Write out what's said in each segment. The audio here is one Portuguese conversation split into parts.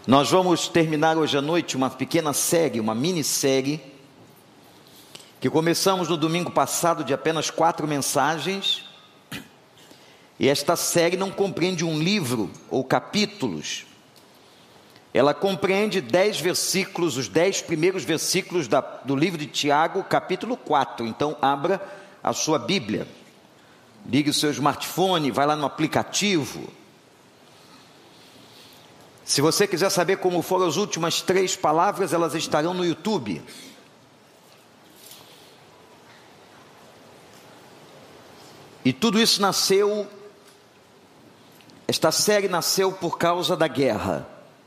Nós vamos terminar hoje à noite uma pequena série, uma minissérie, que começamos no domingo passado de apenas 4 mensagens. E esta série não compreende um livro ou capítulos. Ela compreende 10 versículos, os 10 primeiros versículos do livro de Tiago, capítulo 4. Então abra a sua Bíblia, ligue o seu smartphone, vai lá no aplicativo. Se você quiser saber como foram as últimas 3 palavras, elas estarão no YouTube. E tudo isso nasceu, esta série nasceu por causa da guerra.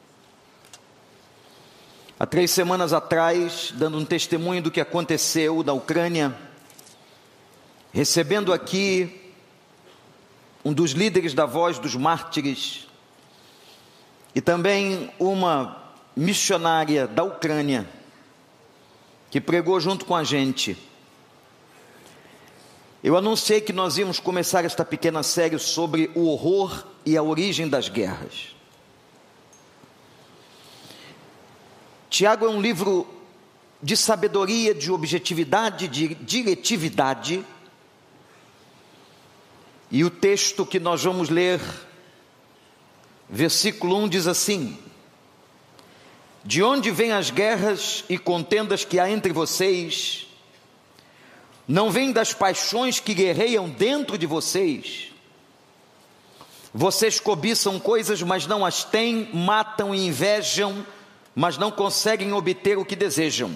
Há 3 semanas atrás, dando um testemunho do que aconteceu na Ucrânia, recebendo aqui um dos líderes da Voz dos Mártires, e também uma missionária da Ucrânia, que pregou junto com a gente. Eu anunciei que nós íamos começar esta pequena série sobre o horror e a origem das guerras. Tiago é um livro de sabedoria, de objetividade, de diretividade. E o texto que nós vamos ler, versículo 1 diz assim: de onde vêm as guerras e contendas que há entre vocês? Não vêm das paixões que guerreiam dentro de vocês? Vocês cobiçam coisas, mas não as têm, matam e invejam, mas não conseguem obter o que desejam.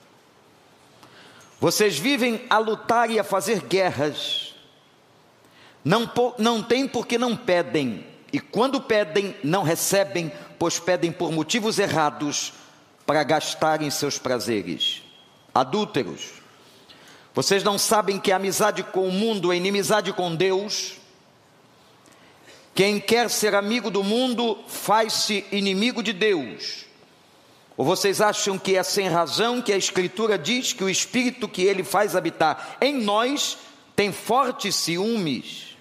Vocês vivem a lutar e a fazer guerras, não têm porque não pedem, e quando pedem, não recebem, pois pedem por motivos errados, para gastarem seus prazeres. Adúlteros, vocês não sabem que a amizade com o mundo é inimizade com Deus? Quem quer ser amigo do mundo, faz-se inimigo de Deus. Ou vocês acham que é sem razão que a Escritura diz que o Espírito que Ele faz habitar em nós tem fortes ciúmes?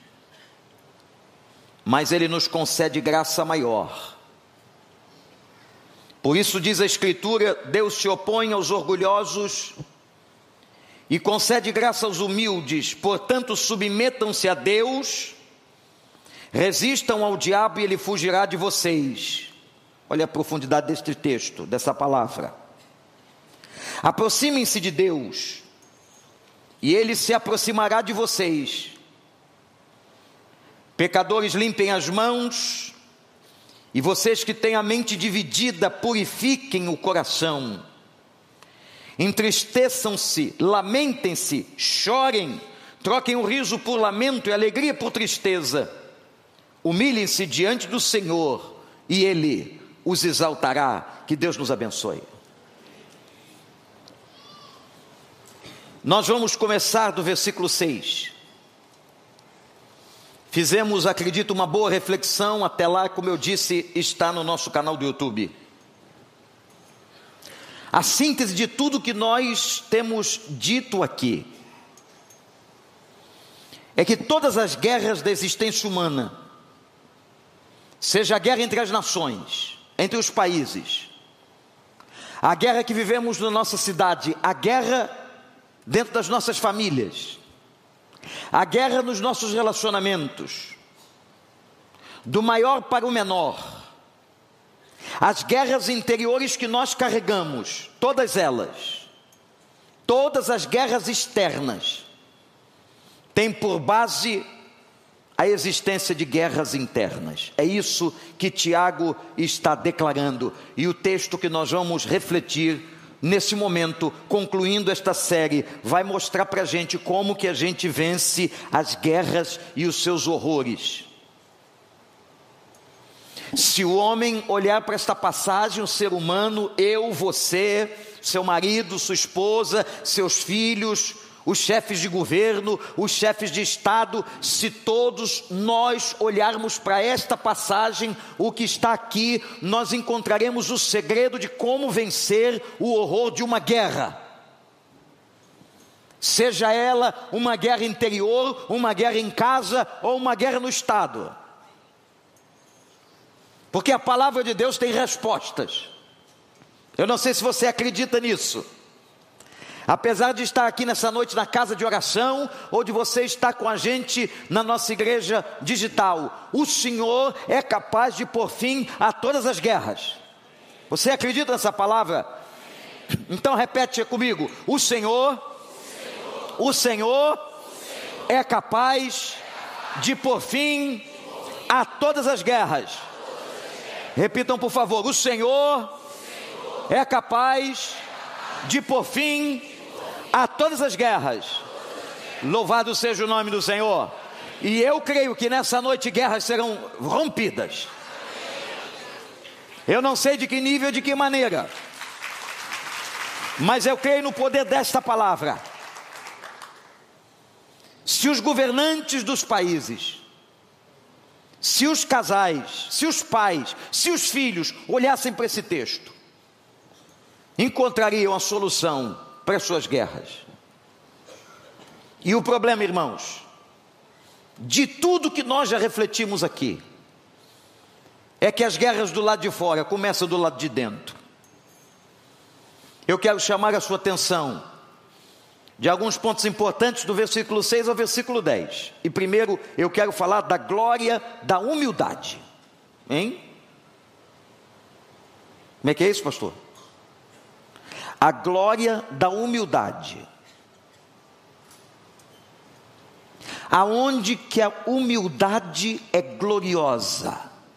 Mas Ele nos concede graça maior. Por isso diz a Escritura: Deus se opõe aos orgulhosos e concede graça aos humildes. Portanto, submetam-se a Deus, resistam ao diabo e ele fugirá de vocês. Olha a profundidade deste texto, dessa palavra. Aproximem-se de Deus e Ele se aproximará de vocês. Pecadores, limpem as mãos, e vocês que têm a mente dividida, purifiquem o coração. Entristeçam-se, lamentem-se, chorem, troquem o riso por lamento e a alegria por tristeza. Humilhem-se diante do Senhor e Ele os exaltará. Que Deus nos abençoe. Nós vamos começar do versículo 6. Fizemos, acredito, uma boa reflexão. Até lá, como eu disse, está no nosso canal do YouTube. A síntese de tudo que nós temos dito aqui é que todas as guerras da existência humana, seja a guerra entre as nações, entre os países, a guerra que vivemos na nossa cidade, a guerra dentro das nossas famílias, a guerra nos nossos relacionamentos, do maior para o menor, as guerras interiores que nós carregamos, todas elas, todas as guerras externas, têm por base a existência de guerras internas. É isso que Tiago está declarando. E o texto que nós vamos refletir nesse momento, concluindo esta série, vai mostrar para a gente como que a gente vence as guerras e os seus horrores. Se o homem olhar para esta passagem, o ser humano, eu, você, seu marido, sua esposa, seus filhos, os chefes de governo, os chefes de estado, se todos nós olharmos para esta passagem, o que está aqui, nós encontraremos o segredo de como vencer o horror de uma guerra. Seja ela uma guerra interior, uma guerra em casa ou uma guerra no estado. porque a palavra de Deus tem respostas. Eu não sei se você acredita nisso. Apesar de estar aqui nessa noite na casa de oração, ou de você estar com a gente na nossa igreja digital, o Senhor é capaz de pôr fim a todas as guerras. Você acredita nessa palavra? Então repete comigo: o Senhor é capaz de pôr fim a todas as guerras. Repitam por favor: o Senhor é capaz de pôr fim a todas as guerras. Louvado seja o nome do Senhor. E eu creio que nessa noite guerras serão rompidas. Eu não sei de que nível, de que maneira, mas eu creio no poder desta palavra. Se os governantes dos países, se os casais, se os pais, se os filhos olhassem para esse texto, encontrariam a solução para as suas guerras. E o problema, irmãos, de tudo que nós já refletimos aqui, é que as guerras do lado de fora começam do lado de dentro. Eu quero chamar a sua atenção de alguns pontos importantes do versículo 6 ao versículo 10. E primeiro eu quero falar da glória da humildade. Hein? Como é que é isso, pastor? A glória da humildade. Aonde que a humildade é gloriosa?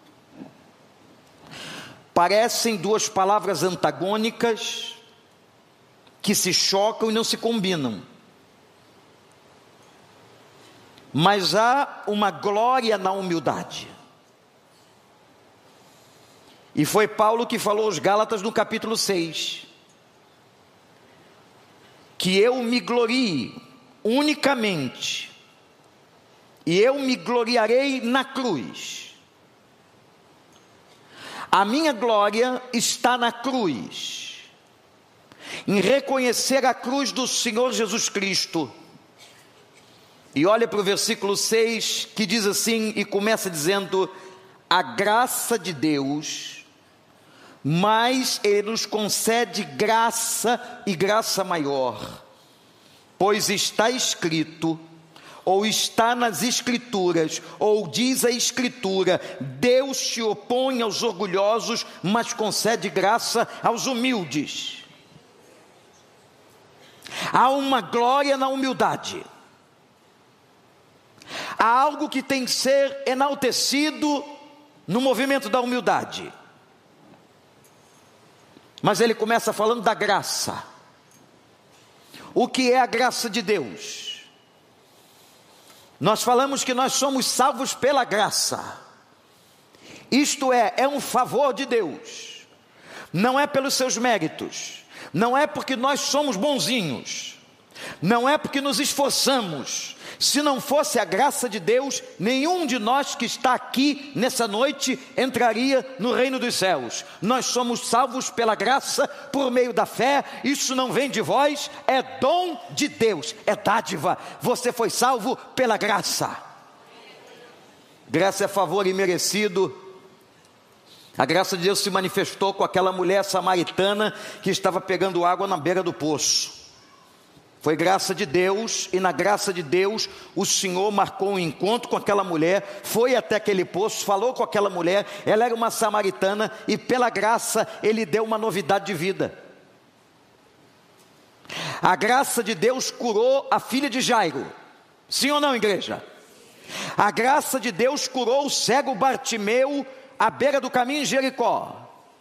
Parecem duas palavras antagônicas que se chocam e não se combinam. Mas há uma glória na humildade. E foi Paulo que falou aos Gálatas no capítulo 6. Que eu me glorie unicamente, e eu me gloriarei na cruz. A minha glória está na cruz, em reconhecer a cruz do Senhor Jesus Cristo. E olha para o versículo 6, que diz assim, e começa dizendo: a graça de Deus, mas Ele nos concede graça e graça maior, pois está escrito, ou está nas Escrituras, ou diz a Escritura: Deus se opõe aos orgulhosos, mas concede graça aos humildes. Há uma glória na humildade. Há algo que tem que ser enaltecido no movimento da humildade. Mas ele começa falando da graça. O que é a graça de Deus? Nós falamos que nós somos salvos pela graça. Isto é um favor de Deus. Não é pelos seus méritos. Não é porque nós somos bonzinhos. Não é porque nos esforçamos. Se não fosse a graça de Deus, nenhum de nós que está aqui nessa noite entraria no reino dos céus. Nós somos salvos pela graça, por meio da fé. Isso não vem de vós, é dom de Deus, é dádiva. Você foi salvo pela graça. Graça é favor imerecido. A graça de Deus se manifestou com aquela mulher samaritana que estava pegando água na beira do poço. Foi graça de Deus, e na graça de Deus o Senhor marcou um encontro com aquela mulher, foi até aquele poço, falou com aquela mulher, ela era uma samaritana, e pela graça Ele deu uma novidade de vida. A graça de Deus curou a filha de Jairo. Sim ou não, igreja? A graça de Deus curou o cego Bartimeu à beira do caminho em Jericó.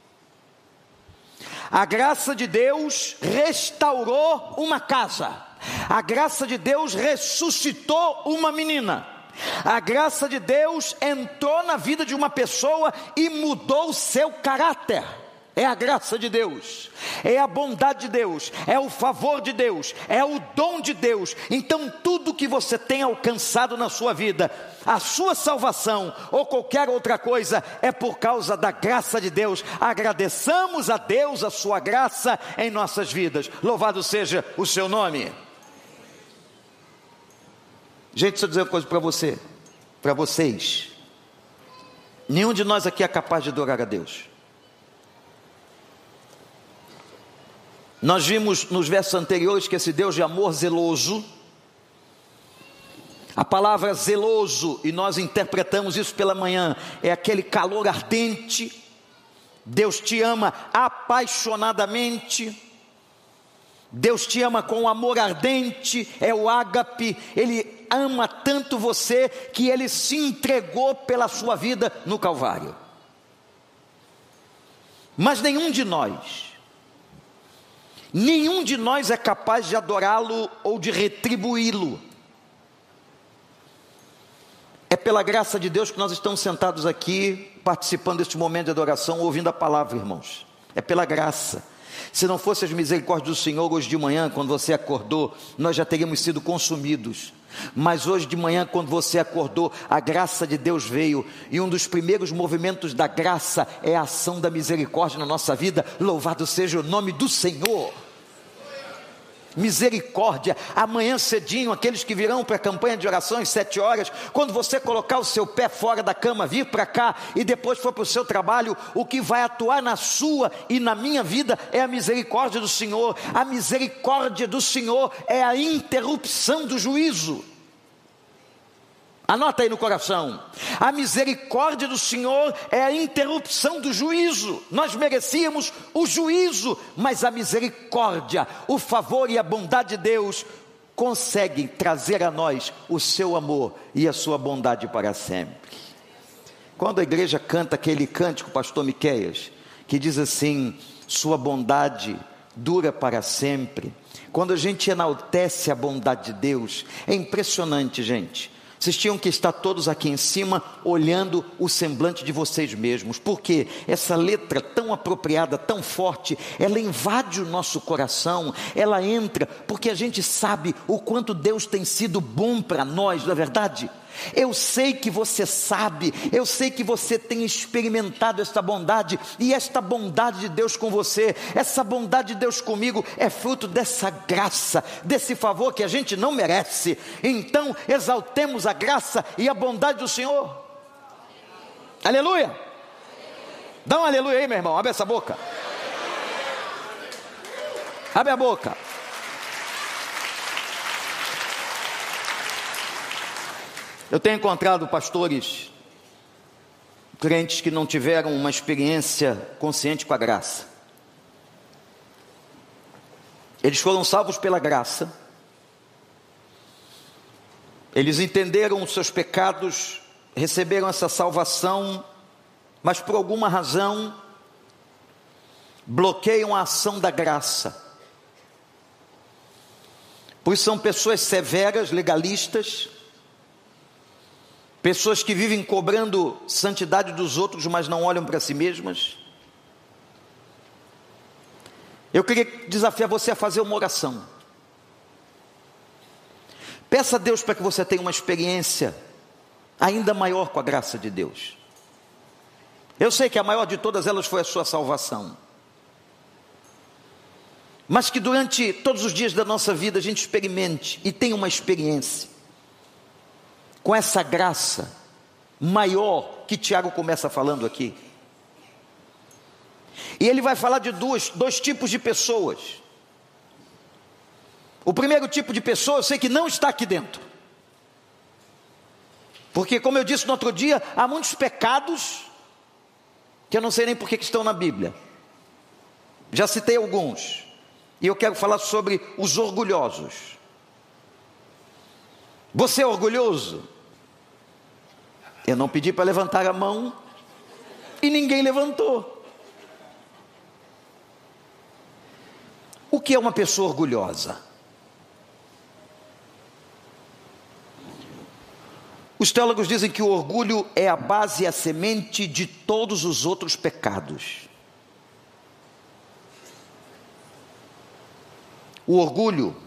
A graça de Deus restaurou uma casa. A graça de Deus ressuscitou uma menina. A graça de Deus entrou na vida de uma pessoa e mudou o seu caráter. É a graça de Deus, é a bondade de Deus, é o favor de Deus, é o dom de Deus. Então tudo que você tem alcançado na sua vida, a sua salvação ou qualquer outra coisa, é por causa da graça de Deus. Agradeçamos a Deus a sua graça em nossas vidas. Louvado seja o seu nome. Gente, deixa eu dizer uma coisa para você, para vocês. Nenhum de nós aqui é capaz de adorar a Deus. Nós vimos nos versos anteriores que esse Deus de amor zeloso, a palavra zeloso, e nós interpretamos isso pela manhã, é aquele calor ardente. Deus te ama apaixonadamente, Deus te ama com amor ardente, é o ágape. Ele ama tanto você que Ele se entregou pela sua vida no Calvário. Mas nenhum de nós é capaz de adorá-lo ou de retribuí-lo. É pela graça de Deus que nós estamos sentados aqui, participando deste momento de adoração, ouvindo a palavra, irmãos. É pela graça. Se não fosse as misericórdias do Senhor, hoje de manhã, quando você acordou, nós já teríamos sido consumidos. Mas hoje de manhã, quando você acordou, a graça de Deus veio, e um dos primeiros movimentos da graça é a ação da misericórdia na nossa vida. Louvado seja o nome do Senhor. Misericórdia. Amanhã cedinho, aqueles que virão para a campanha de oração às 7 horas, quando você colocar o seu pé fora da cama, vir para cá e depois for para o seu trabalho, o que vai atuar na sua e na minha vida é a misericórdia do Senhor. A misericórdia do Senhor é a interrupção do juízo. Anota aí no coração: a misericórdia do Senhor é a interrupção do juízo. Nós merecíamos o juízo, mas a misericórdia, o favor e a bondade de Deus conseguem trazer a nós o seu amor e a sua bondade para sempre. Quando a igreja canta aquele cântico, pastor Miqueias, que diz assim: sua bondade dura para sempre. Quando a gente enaltece a bondade de Deus, é impressionante, gente. Vocês tinham que estar todos aqui em cima, olhando o semblante de vocês mesmos, porque essa letra tão apropriada, tão forte, ela invade o nosso coração, ela entra, porque a gente sabe o quanto Deus tem sido bom para nós, não é verdade? Eu sei que você sabe, eu sei que você tem experimentado esta bondade, e esta bondade de Deus com você, essa bondade de Deus comigo, é fruto dessa graça, desse favor que a gente não merece. Então exaltemos a graça e a bondade do Senhor. Aleluia! Dá um aleluia aí, meu irmão, abre essa boca. Abre a boca. Eu tenho encontrado pastores, crentes que não tiveram uma experiência consciente com a graça. Eles foram salvos pela graça. Eles entenderam os seus pecados, receberam essa salvação, mas por alguma razão bloqueiam a ação da graça. Pois são pessoas severas, legalistas, pessoas que vivem cobrando santidade dos outros, mas não olham para si mesmas. Eu queria desafiar você a fazer uma oração. Peça a Deus para que você tenha uma experiência ainda maior com a graça de Deus. Eu sei que a maior de todas elas foi a sua salvação, mas que durante todos os dias da nossa vida a gente experimente e tenha uma experiência com essa graça maior que Tiago começa falando aqui. E ele vai falar de dois tipos de pessoas. O primeiro tipo de pessoa eu sei que não está aqui dentro, porque, como eu disse no outro dia, há muitos pecados que eu não sei nem por que estão na Bíblia. Já citei alguns, e eu quero falar sobre os orgulhosos. Você é orgulhoso? Eu não pedi para levantar a mão e ninguém levantou. O que é uma pessoa orgulhosa? Os teólogos dizem que o orgulho é a base e a semente de todos os outros pecados. O orgulho,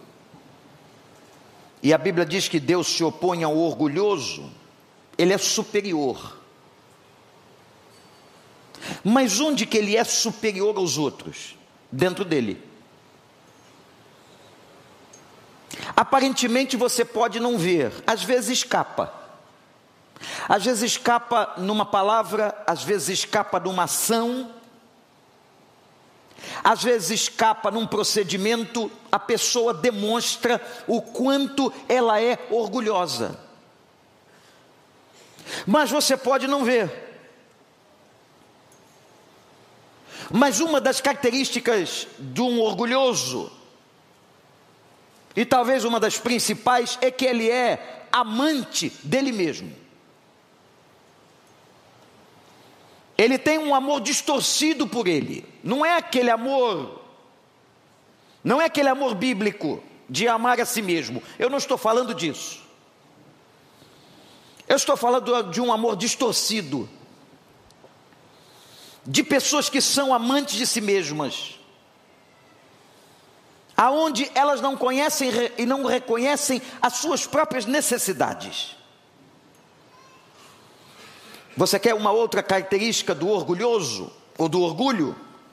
e a Bíblia diz que Deus se opõe ao orgulhoso, ele é superior. Mas onde que ele é superior aos outros? Dentro dele. Aparentemente você pode não ver, às vezes escapa, Às vezes escapa numa palavra, às vezes escapa numa ação, às vezes escapa num procedimento. A pessoa demonstra o quanto ela é orgulhosa. Mas você pode não ver. Mas uma das características de um orgulhoso, e talvez uma das principais, é que ele é amante dele mesmo. Ele tem um amor distorcido por ele. Não é aquele amor bíblico de amar a si mesmo. Eu não estou falando disso. Eu estou falando de um amor distorcido, de pessoas que são amantes de si mesmas, aonde elas não conhecem e não reconhecem as suas próprias necessidades. Você quer uma outra característica do orgulhoso, ou do orgulho?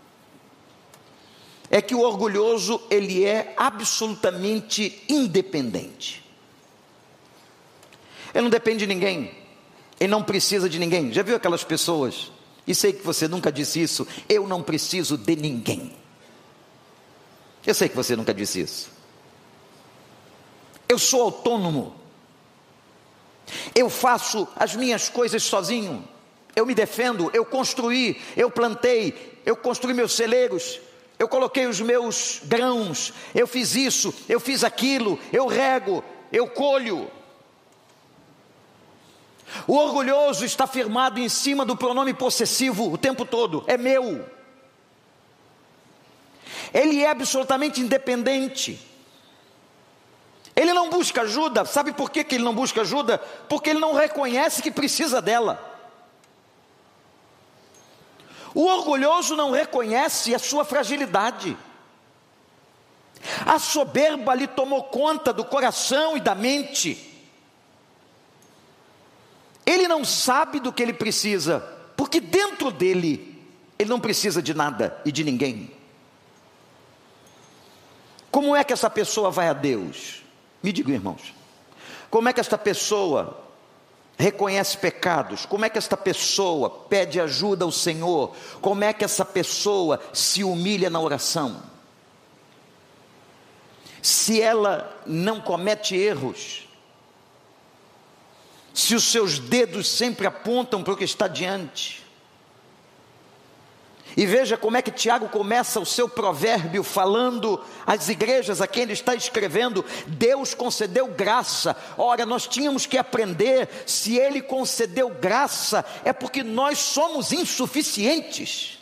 É que o orgulhoso, ele é absolutamente independente. Ele não depende de ninguém, ele não precisa de ninguém. Já viu aquelas pessoas? E sei que você nunca disse isso: eu não preciso de ninguém. Eu sei que você nunca disse isso. Eu sou autônomo. Eu faço as minhas coisas sozinho. Eu me defendo, eu construí, eu plantei, eu construí meus celeiros, eu coloquei os meus grãos, eu fiz isso, eu fiz aquilo, eu rego, eu colho. O orgulhoso está firmado em cima do pronome possessivo o tempo todo: é meu. Ele é absolutamente independente. Ele não busca ajuda. Sabe por que ele não busca ajuda? Porque ele não reconhece que precisa dela. O orgulhoso não reconhece a sua fragilidade. A soberba lhe tomou conta do coração e da mente. Ele não sabe do que ele precisa, porque dentro dele, ele não precisa de nada e de ninguém. Como é que essa pessoa vai a Deus? Me digam, irmãos. Como é que esta pessoa reconhece pecados? Como é que esta pessoa pede ajuda ao Senhor? Como é que essa pessoa se humilha na oração? Se ela não comete erros, se os seus dedos sempre apontam para o que está diante. E veja como é que Tiago começa o seu provérbio falando às igrejas a quem ele está escrevendo: Deus concedeu graça. Ora, nós tínhamos que aprender, se ele concedeu graça, é porque nós somos insuficientes.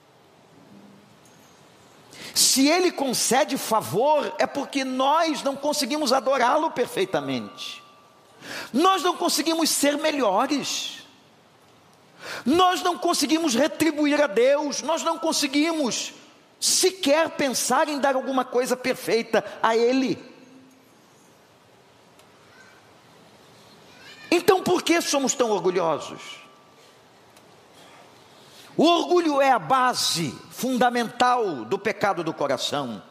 Se ele concede favor, é porque nós não conseguimos adorá-lo perfeitamente. Nós não conseguimos ser melhores. Nós não conseguimos retribuir a Deus. Nós não conseguimos sequer pensar em dar alguma coisa perfeita a Ele. Então por que somos tão orgulhosos? O orgulho é a base fundamental do pecado do coração.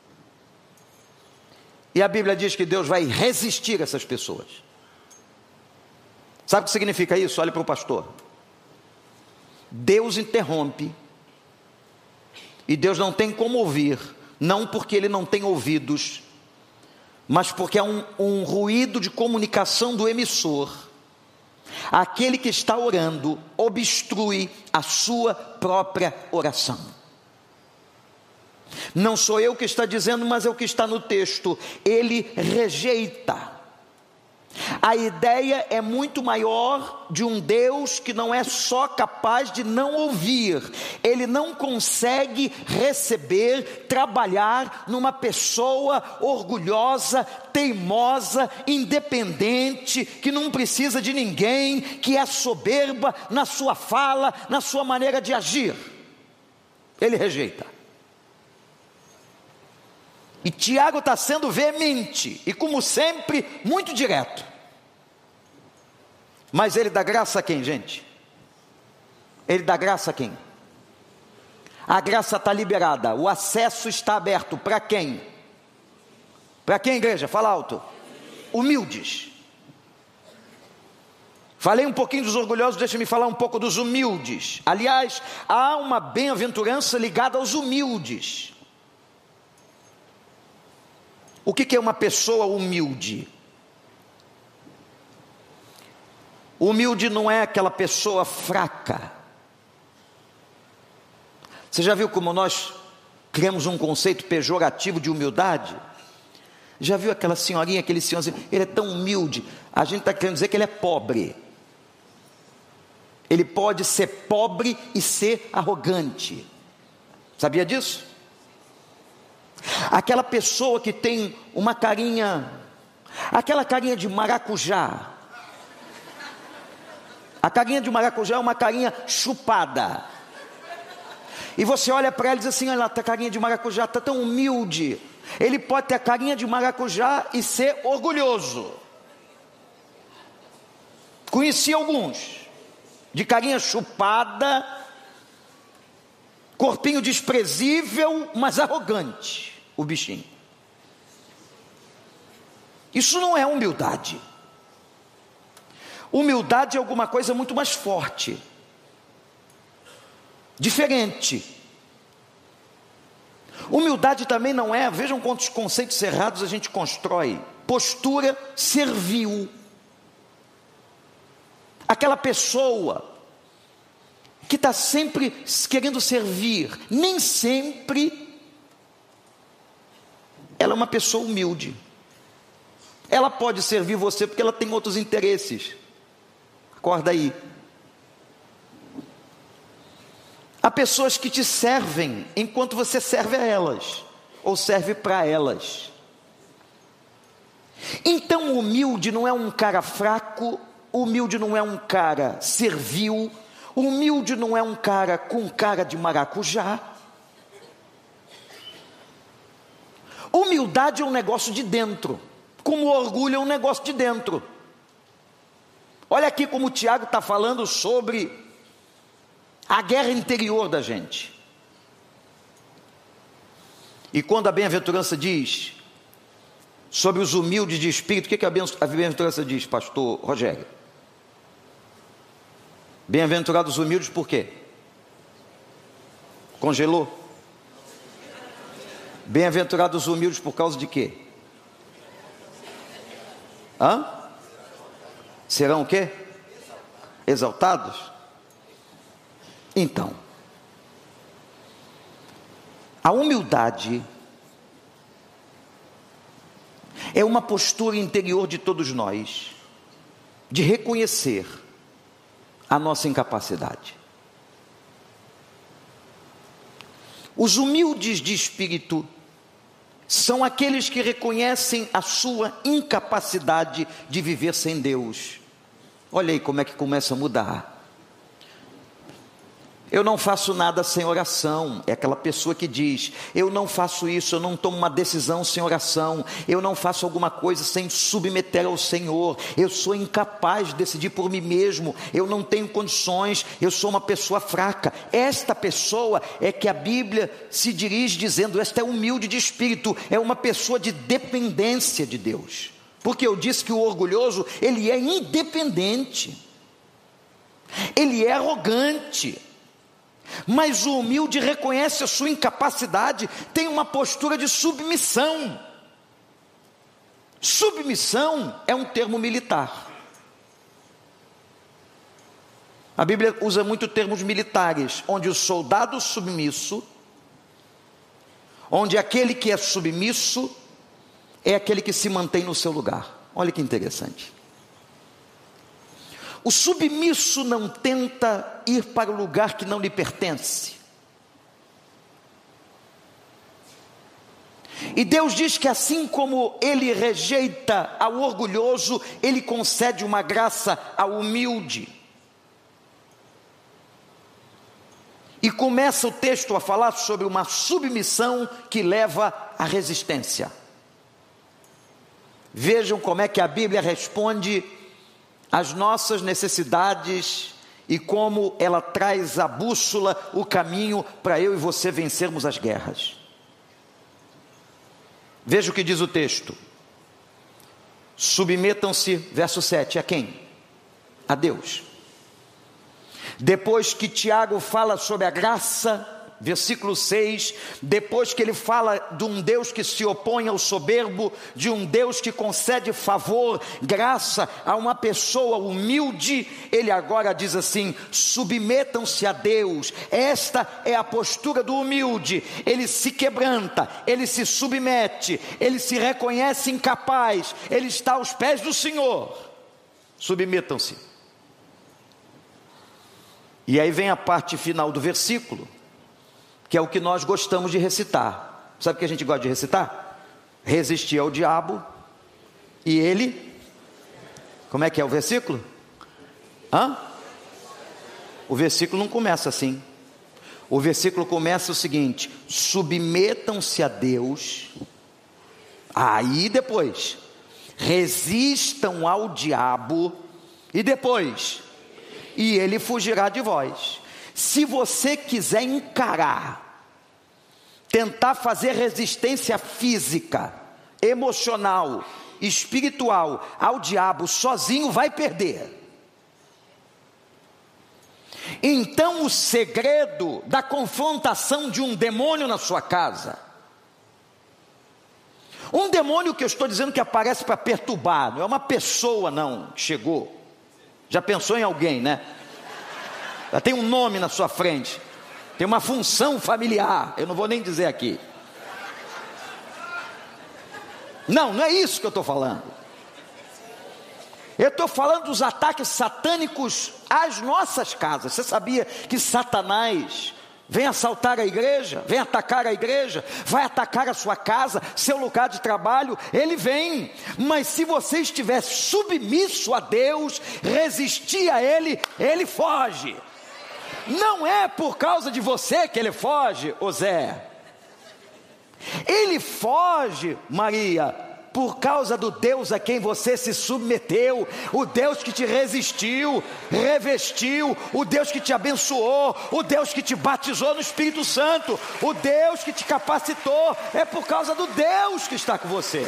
E a Bíblia diz que Deus vai resistir a essas pessoas. Sabe o que significa isso? Olhe para o pastor. Deus interrompe, e Deus não tem como ouvir, não porque Ele não tem ouvidos, mas porque há um ruído de comunicação do emissor. Aquele que está orando obstrui a sua própria oração. Não sou eu que está dizendo, mas é o que está no texto. Ele rejeita. A ideia é muito maior de um Deus que não é só capaz de não ouvir. Ele não consegue receber, trabalhar numa pessoa orgulhosa, teimosa, independente, que não precisa de ninguém, que é soberba na sua fala, na sua maneira de agir. Ele rejeita. E Tiago está sendo veemente, e como sempre, muito direto. Mas ele dá graça a quem, gente? Ele dá graça a quem? A graça está liberada, o acesso está aberto. Para quem? Para quem, igreja? Fala alto. Humildes. Falei um pouquinho dos orgulhosos, deixa-me falar um pouco dos humildes. Aliás, há uma bem-aventurança ligada aos humildes. O que é uma pessoa humilde? Humilde não é aquela pessoa fraca. Você já viu como nós criamos um conceito pejorativo de humildade? Já viu aquela senhorinha, aquele senhorzinho, ele é tão humilde, a gente está querendo dizer que ele é pobre. Ele pode ser pobre e ser arrogante. Sabia disso? Aquela pessoa que tem uma carinha, aquela carinha de maracujá. A carinha de maracujá é uma carinha chupada. E você olha para ela e diz assim: olha lá, a carinha de maracujá está tão humilde. Ele pode ter a carinha de maracujá e ser orgulhoso. Conheci alguns de carinha chupada, corpinho desprezível, mas arrogante, o bichinho. Isso não é humildade. Humildade é alguma coisa muito mais forte, diferente. Humildade também não é, vejam quantos conceitos errados a gente constrói. Postura servil. Aquela pessoa que está sempre querendo servir, nem sempre ela é uma pessoa humilde. Ela pode servir você porque ela tem outros interesses. Acorda aí. Há pessoas que te servem enquanto você serve a elas, ou serve para elas. Então o humilde não é um cara fraco, o humilde não é um cara servil, o humilde não é um cara com cara de maracujá. Humildade é um negócio de dentro, como orgulho é um negócio de dentro. Olha aqui como o Tiago está falando sobre a guerra interior da gente. E quando a bem-aventurança diz sobre os humildes de espírito, o que a bem-aventurança diz, pastor Rogério? Bem-aventurados os humildes por quê? Congelou? Bem-aventurados os humildes por causa de quê? Serão o quê? Exaltados? Então, a humildade é uma postura interior de todos nós, de reconhecer a nossa incapacidade. Os humildes de espírito são aqueles que reconhecem a sua incapacidade de viver sem Deus. Olha aí como é que começa a mudar. Eu não faço nada sem oração. É aquela pessoa que diz: eu não faço isso, eu não tomo uma decisão sem oração, eu não faço alguma coisa sem submeter ao Senhor, eu sou incapaz de decidir por mim mesmo, eu não tenho condições, eu sou uma pessoa fraca. Esta pessoa é que a Bíblia se dirige dizendo: esta é humilde de espírito, é uma pessoa de dependência de Deus. Porque eu disse que o orgulhoso, ele é independente, ele é arrogante. Mas o humilde reconhece a sua incapacidade, tem uma postura de submissão. Submissão é um termo militar. A Bíblia usa muito termos militares, onde o soldado submisso, onde aquele que é submisso é aquele que se mantém no seu lugar. Olha que interessante. O submisso não tenta ir para o lugar que não lhe pertence. E Deus diz que assim como Ele rejeita ao orgulhoso, Ele concede uma graça ao humilde. E começa o texto a falar sobre uma submissão que leva à resistência. Vejam como é que a Bíblia responde as nossas necessidades e como ela traz a bússola, o caminho para eu e você vencermos as guerras. Veja o que diz o texto. Submetam-se, verso 7, a quem? a Deus. Depois que Tiago fala sobre a graça, versículo 6, depois que ele fala de um Deus que se opõe ao soberbo, de um Deus que concede favor, graça a uma pessoa humilde, ele agora diz assim: submetam-se a Deus. Esta é a postura do humilde. Ele se quebranta, ele se submete, ele se reconhece incapaz, ele está aos pés do Senhor. Submetam-se. E aí vem a parte final do versículo, que é o que nós gostamos de recitar. Sabe o que a gente gosta de recitar? Resistir ao diabo e ele... Como é que é o versículo? O versículo não começa assim. O versículo começa o seguinte: submetam-se a Deus. Aí depois, resistam ao diabo. E depois, e ele fugirá de vós. Se você quiser encarar, tentar fazer resistência física, emocional, espiritual ao diabo sozinho, vai perder. Então o segredo da confrontação de um demônio na sua casa, um demônio que eu estou dizendo que aparece para perturbar, não é uma pessoa não, que chegou. Já pensou em alguém, né? Já tem um nome na sua frente, tem uma função familiar, eu não vou nem dizer aqui. Não é isso que eu estou falando. Eu estou falando dos ataques satânicos às nossas casas. Você sabia que Satanás vem assaltar a igreja, vem atacar a igreja, vai atacar a sua casa, seu lugar de trabalho? Ele vem, mas se você estiver submisso a Deus, resistir a Ele, Ele foge. Não é por causa de você que ele foge, Zé. Ele foge, Maria, por causa do Deus a quem você se submeteu, o Deus que te resistiu, revestiu, o Deus que te abençoou, o Deus que te batizou no Espírito Santo, o Deus que te capacitou. É por causa do Deus que está com você.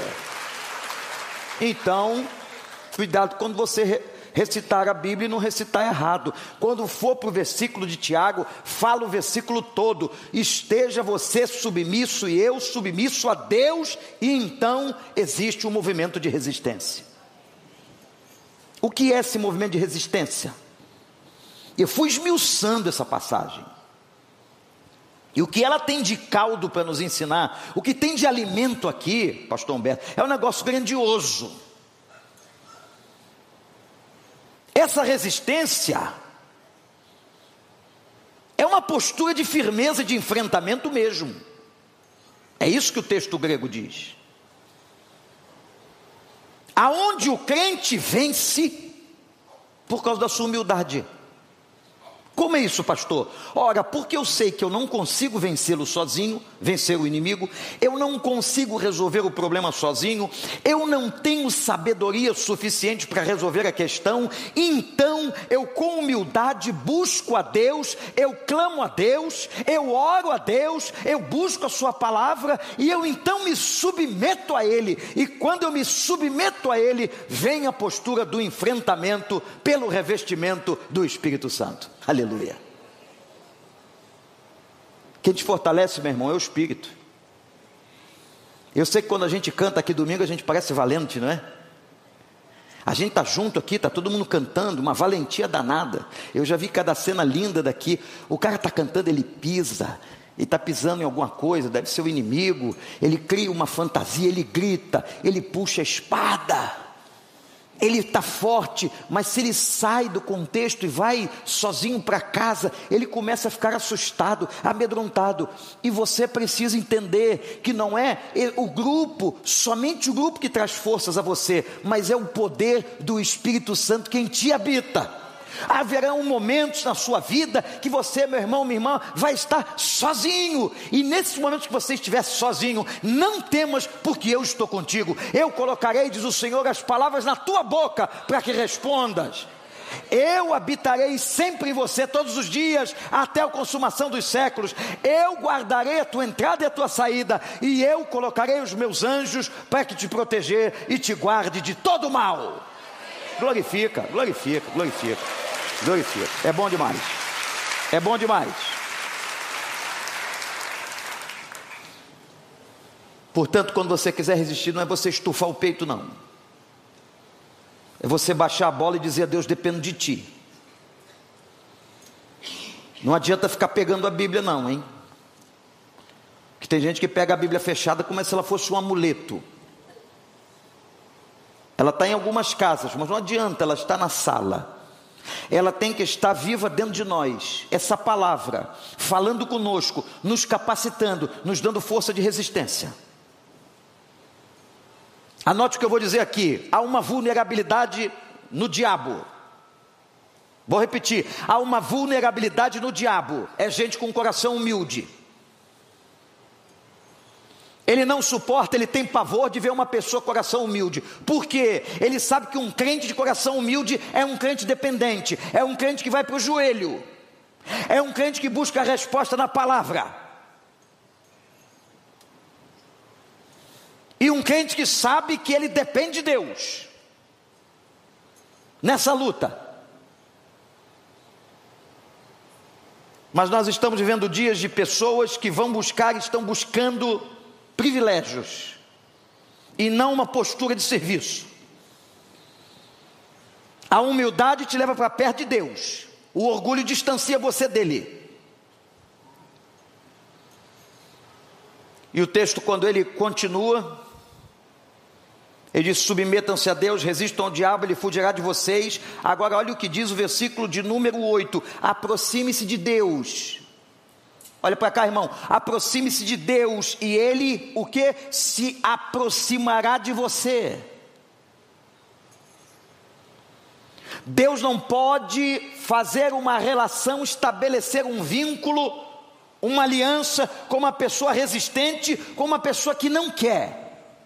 Então, cuidado quando você recitar a Bíblia e não recitar errado. Quando for para o versículo de Tiago, fala o versículo todo. Esteja você submisso e eu submisso a Deus, e então existe um movimento de resistência. O que é esse movimento de resistência? Eu fui esmiuçando essa passagem. E o que ela tem de caldo para nos ensinar, o que tem de alimento aqui, pastor Humberto, é um negócio grandioso. Essa resistência é uma postura de firmeza, de enfrentamento mesmo. É isso que o texto grego diz. Aonde o crente vence por causa da sua humildade. Como é isso, pastor? Ora, porque eu sei que eu não consigo vencê-lo sozinho, vencer o inimigo, eu não consigo resolver o problema sozinho, eu não tenho sabedoria suficiente para resolver a questão, então eu com humildade busco a Deus, eu clamo a Deus, eu oro a Deus, eu busco a sua palavra, e eu então me submeto a Ele, e quando eu me submeto a Ele, vem a postura do enfrentamento pelo revestimento do Espírito Santo. Aleluia. Quem te fortalece, meu irmão, é o Espírito. Eu sei que quando a gente canta aqui domingo, a gente parece valente, não é? A gente está junto aqui, está todo mundo cantando, uma valentia danada. Eu já vi cada cena linda daqui. O cara está cantando, ele pisa, ele está pisando em alguma coisa, deve ser o inimigo. Ele cria uma fantasia, ele grita, ele puxa a espada. Ele está forte, mas se ele sai do contexto e vai sozinho para casa, ele começa a ficar assustado, amedrontado. E você precisa entender que não é o grupo, somente o grupo que traz forças a você, mas é o poder do Espírito Santo que em ti habita. Haverão momentos na sua vida que você, meu irmão, minha irmã, vai estar sozinho, e nesses momentos que você estiver sozinho, não temas, porque eu estou contigo. Eu colocarei, diz o Senhor, as palavras na tua boca para que respondas. Eu habitarei sempre em você todos os dias, até a consumação dos séculos. Eu guardarei a tua entrada e a tua saída, e eu colocarei os meus anjos para que te proteger e te guarde de todo mal. glorifica, glorifica, glorifica, glorifica. É bom demais. É bom demais. Portanto, quando você quiser resistir, não é você estufar o peito, não. É você baixar a bola e dizer a Deus: dependo de ti. Não adianta ficar pegando a Bíblia, não, hein? Porque tem gente que pega a Bíblia fechada como se ela fosse um amuleto. Ela está em algumas casas, mas não adianta, ela está na sala. Ela tem que estar viva dentro de nós. Essa palavra, falando conosco, nos capacitando, nos dando força de resistência. Anote o que eu vou dizer aqui. Há uma vulnerabilidade no diabo. Vou repetir. Há uma vulnerabilidade no diabo. É gente com um coração humilde. Ele não suporta, ele tem pavor de ver uma pessoa com coração humilde. Por quê? Ele sabe que um crente de coração humilde é um crente dependente. É um crente que vai para o joelho. É um crente que busca a resposta na palavra. E um crente que sabe que ele depende de Deus nessa luta. Mas nós estamos vivendo dias de pessoas que estão buscando privilégios e não uma postura de serviço. A humildade te leva para perto de Deus. O orgulho distancia você dele. E o texto, quando ele continua, ele diz: submetam-se a Deus, resistam ao diabo, ele fugirá de vocês. Agora olha o que diz o versículo de número 8: aproxime-se de Deus. Olha para cá, irmão. Aproxime-se de Deus e ele, o que? Se aproximará de você. Deus não pode fazer uma relação, estabelecer um vínculo, uma aliança com uma pessoa resistente, com uma pessoa que não quer.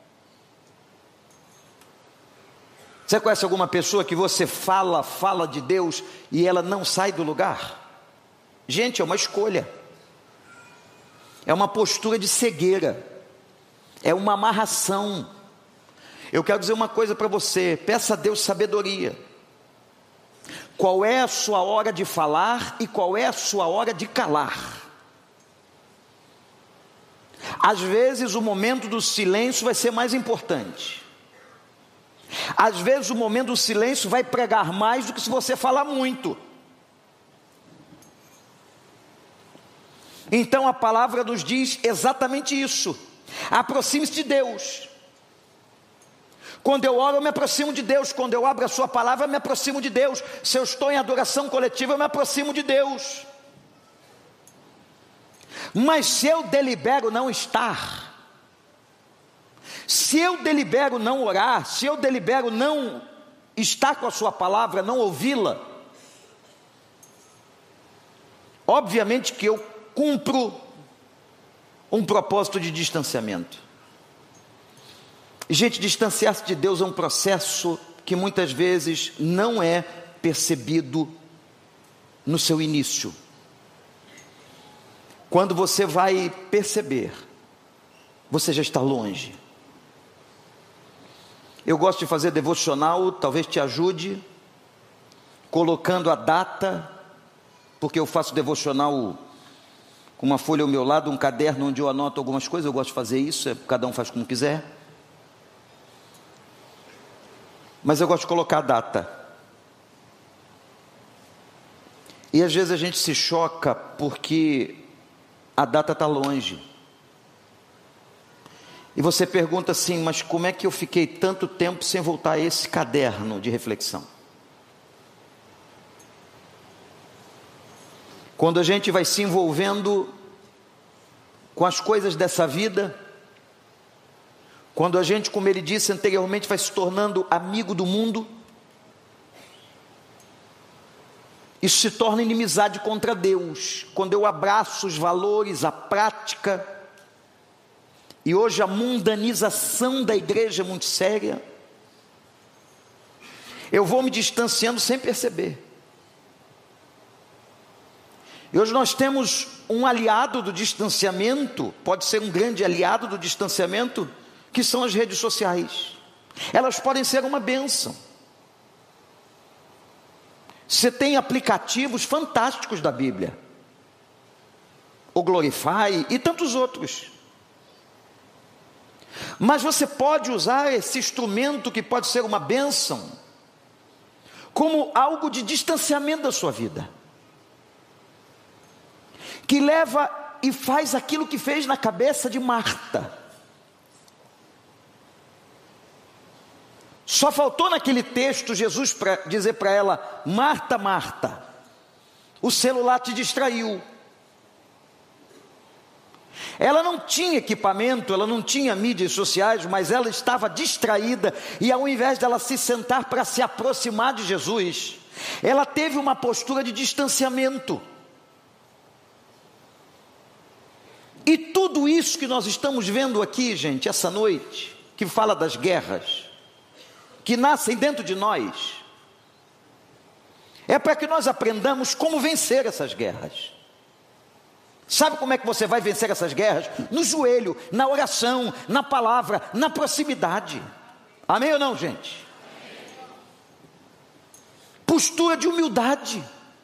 Você conhece alguma pessoa que você fala de Deus e ela não sai do lugar? Gente, é uma escolha. É uma postura de cegueira. É uma amarração. Eu quero dizer uma coisa para você: peça a Deus sabedoria. Qual é a sua hora de falar e qual é a sua hora de calar? Às vezes o momento do silêncio vai ser mais importante. Às vezes o momento do silêncio vai pregar mais do que se você falar muito. Então a palavra nos diz exatamente isso: aproxime-se de Deus. Quando eu oro, eu me aproximo de Deus. Quando eu abro a sua palavra, eu me aproximo de Deus. Se eu estou em adoração coletiva, eu me aproximo de Deus. Mas se eu delibero não estar, se eu delibero não orar, se eu delibero não estar com a sua palavra, não ouvi-la, obviamente que eu cumpro um propósito de distanciamento. Gente, distanciar-se de Deus é um processo que muitas vezes não é percebido no seu início. Quando você vai perceber, você já está longe. Eu gosto de fazer devocional, talvez te ajude, colocando a data, porque eu faço devocional com uma folha ao meu lado, um caderno onde eu anoto algumas coisas. Eu gosto de fazer isso, cada um faz como quiser. Mas eu gosto de colocar a data. E às vezes a gente se choca porque a data está longe. E você pergunta assim: mas como é que eu fiquei tanto tempo sem voltar a esse caderno de reflexão? Quando a gente vai se envolvendo com as coisas dessa vida, quando a gente, como ele disse anteriormente, vai se tornando amigo do mundo, isso se torna inimizade contra Deus. Quando eu abraço os valores, a prática, e hoje a mundanização da igreja é muito séria, eu vou me distanciando sem perceber. E hoje nós temos um aliado do distanciamento, pode ser um grande aliado do distanciamento, que são as redes sociais. Elas podem ser uma bênção. Você tem aplicativos fantásticos da Bíblia, o Glorify e tantos outros. Mas você pode usar esse instrumento, que pode ser uma bênção, como algo de distanciamento da sua vida, que leva e faz aquilo que fez na cabeça de Marta. Só faltou naquele texto Jesus dizer para ela: Marta, Marta, o celular te distraiu. Ela não tinha equipamento, ela não tinha mídias sociais, mas ela estava distraída, e ao invés dela se sentar para se aproximar de Jesus, ela teve uma postura de distanciamento. E tudo isso que nós estamos vendo aqui, gente, essa noite, que fala das guerras que nascem dentro de nós, é para que nós aprendamos como vencer essas guerras. Sabe como é que você vai vencer essas guerras? No joelho, na oração, na palavra, na proximidade. Amém ou não, gente? Postura de humildade.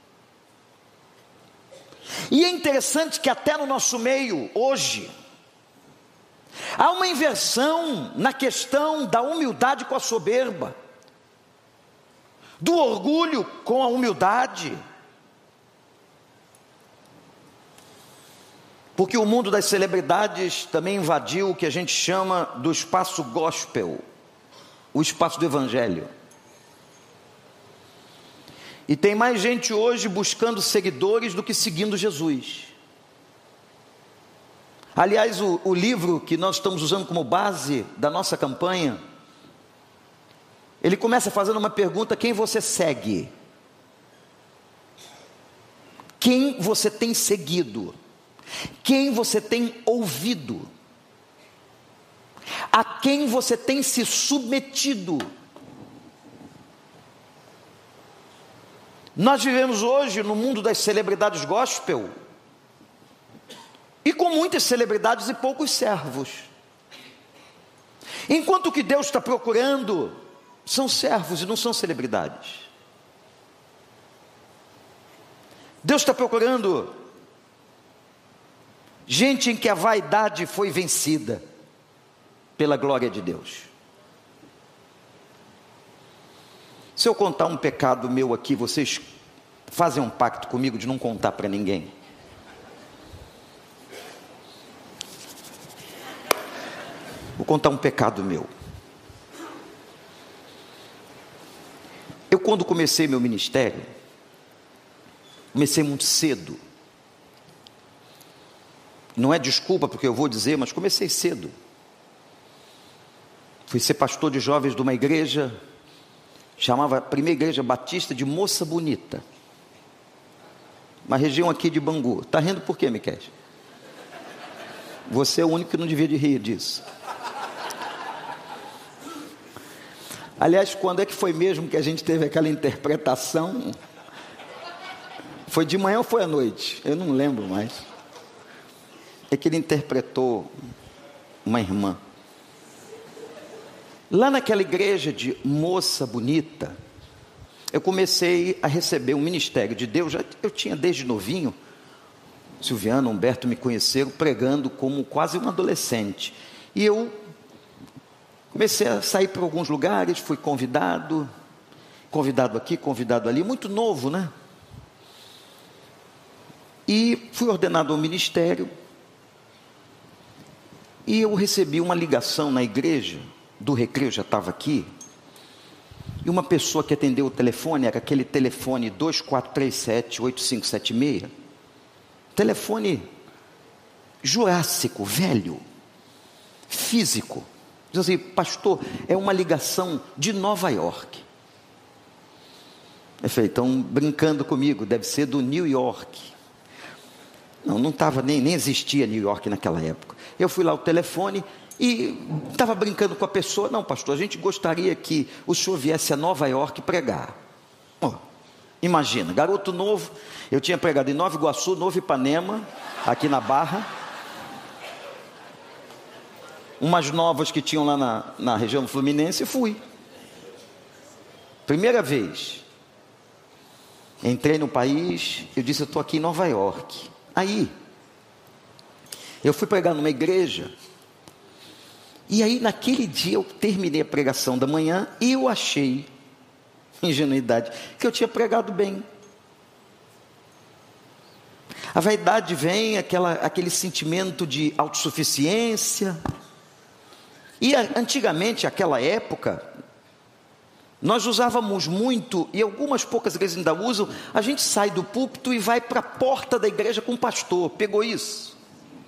E é interessante que até no nosso meio, hoje, há uma inversão na questão da humildade com a soberba, do orgulho com a humildade. Porque o mundo das celebridades também invadiu o que a gente chama do espaço gospel, o espaço do evangelho. E tem mais gente hoje buscando seguidores do que seguindo Jesus. Aliás, o livro que nós estamos usando como base da nossa campanha, ele começa fazendo uma pergunta: quem você segue? Quem você tem seguido? Quem você tem ouvido? A quem você tem se submetido? Nós vivemos hoje no mundo das celebridades gospel, e com muitas celebridades e poucos servos. Enquanto o que Deus está procurando são servos e não são celebridades. Deus está procurando gente em que a vaidade foi vencida pela glória de Deus. Se eu contar um pecado meu aqui, vocês fazem um pacto comigo de não contar para ninguém? Vou contar um pecado meu. Eu, quando comecei meu ministério, comecei muito cedo. Não é desculpa porque eu vou dizer, mas comecei cedo. Fui ser pastor de jovens de uma igreja, chamava a primeira igreja batista de Moça Bonita, uma região aqui de Bangu. Está rindo por quê, Miquel? Você é o único que não devia de rir disso. Aliás, quando é que foi mesmo que a gente teve aquela interpretação? Foi de manhã ou foi à noite? Eu não lembro mais. É que ele interpretou uma irmã. Lá naquela igreja de Moça Bonita, eu comecei a receber um ministério de Deus. Eu tinha desde novinho, Silviano, Humberto me conheceram pregando como quase um adolescente. E eu comecei a sair para alguns lugares, fui convidado aqui, convidado ali, muito novo, né? E fui ordenado ao ministério. E eu recebi uma ligação na igreja, do Recreio, já estava aqui, e uma pessoa que atendeu o telefone, era aquele telefone 2437-8576, telefone jurássico, velho, físico. Diz assim: pastor, é uma ligação de Nova York. Eu falei: estão brincando comigo, deve ser do New York. Não estava, nem existia New York naquela época. Eu fui lá ao telefone e estava brincando com a pessoa: não, pastor, a gente gostaria que o senhor viesse a Nova York pregar. Imagina, garoto novo, eu tinha pregado em Nova Iguaçu, Novo Ipanema, aqui na Barra, umas novas que tinham lá na região Fluminense, e fui. Primeira vez. Entrei no país, eu disse, eu estou aqui em Nova York. Aí, eu fui pregar numa igreja, e aí naquele dia eu terminei a pregação da manhã, e eu achei, ingenuidade, que eu tinha pregado bem. A vaidade vem, aquele sentimento de autossuficiência. E antigamente, aquela época, nós usávamos muito, e algumas poucas igrejas ainda usam, a gente sai do púlpito e vai para a porta da igreja com o pastor. Pegou isso?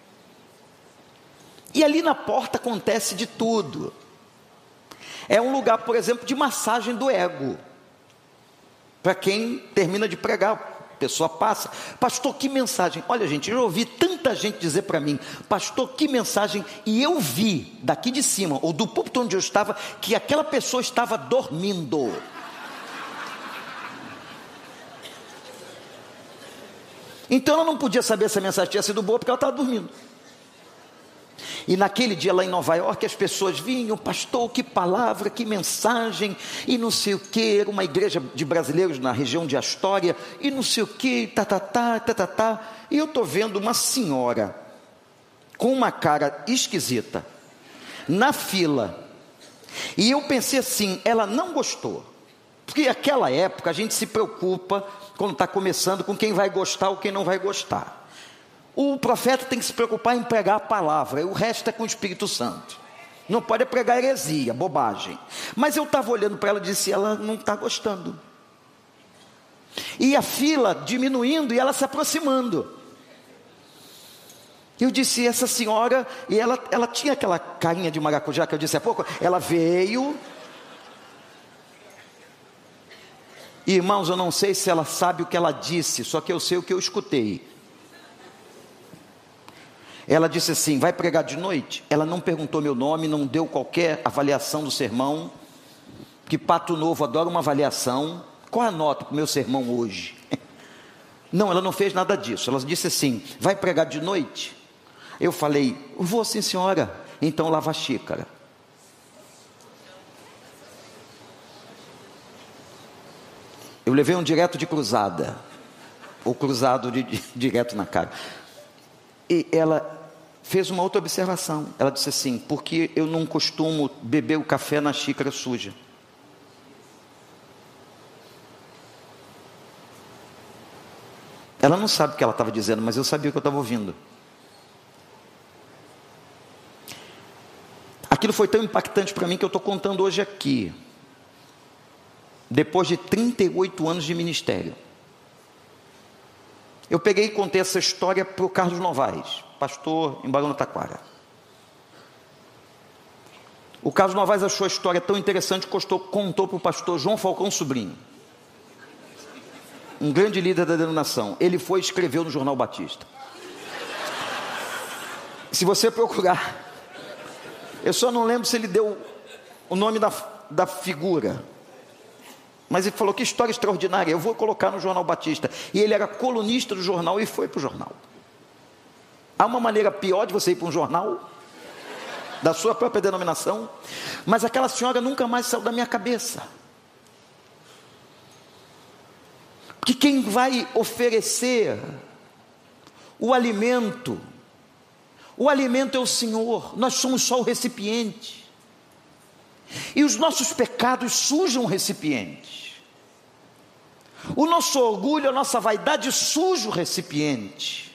E ali na porta acontece de tudo. É um lugar, por exemplo, de massagem do ego. Para quem termina de pregar, a pessoa passa, pastor, que mensagem. Olha gente, eu já ouvi tanta gente dizer para mim, pastor, que mensagem. E eu vi daqui de cima, ou do púlpito onde eu estava, que aquela pessoa estava dormindo. Então ela não podia saber se a mensagem tinha sido boa, porque ela estava dormindo. E naquele dia lá em Nova York, as pessoas vinham, pastor, que palavra, que mensagem, e não sei o que, era uma igreja de brasileiros na região de Astoria, e não sei o que, e eu estou vendo uma senhora, com uma cara esquisita, na fila, e eu pensei assim, ela não gostou, porque naquela época a gente se preocupa, quando está começando, com quem vai gostar ou quem não vai gostar. O profeta tem que se preocupar em pregar a palavra, e o resto é com o Espírito Santo. Não pode pregar heresia, bobagem. Mas eu estava olhando para ela e disse, ela não está gostando. E a fila diminuindo e ela se aproximando. Eu disse, essa senhora, e ela tinha aquela carinha de maracujá que eu disse há pouco, ela veio. Irmãos, eu não sei se ela sabe o que ela disse, só que eu sei o que eu escutei. Ela disse assim, vai pregar de noite? Ela não perguntou meu nome, não deu qualquer avaliação do sermão, que Pato Novo adora uma avaliação. Qual a nota para o meu sermão hoje? Não, ela não fez nada disso. Ela disse assim, vai pregar de noite? Eu falei, vou sim senhora. Então lava a xícara. Eu levei um direto de cruzada, ou cruzado direto na cara. E ela fez uma outra observação. Ela disse assim, porque eu não costumo beber o café na xícara suja. Ela não sabe o que ela estava dizendo, mas eu sabia o que eu estava ouvindo. Aquilo foi tão impactante para mim que eu estou contando hoje aqui. Depois de 38 anos de ministério. Eu peguei e contei essa história para o Carlos Novaes, pastor em Barão do Taquara. O Carlos Novaes achou a história tão interessante que contou para o pastor João Falcão Sobrinho, um grande líder da denominação. Ele foi e escreveu no Jornal Batista. Se você procurar, eu só não lembro se ele deu o nome da figura, mas ele falou, que história extraordinária, eu vou colocar no Jornal Batista. E ele era colunista do jornal e foi para o jornal. Há uma maneira pior de você ir para um jornal, da sua própria denominação, mas aquela senhora nunca mais saiu da minha cabeça. Que quem vai oferecer o alimento é o Senhor, nós somos só o recipiente. E os nossos pecados sujam o recipiente. O nosso orgulho, a nossa vaidade suja o recipiente.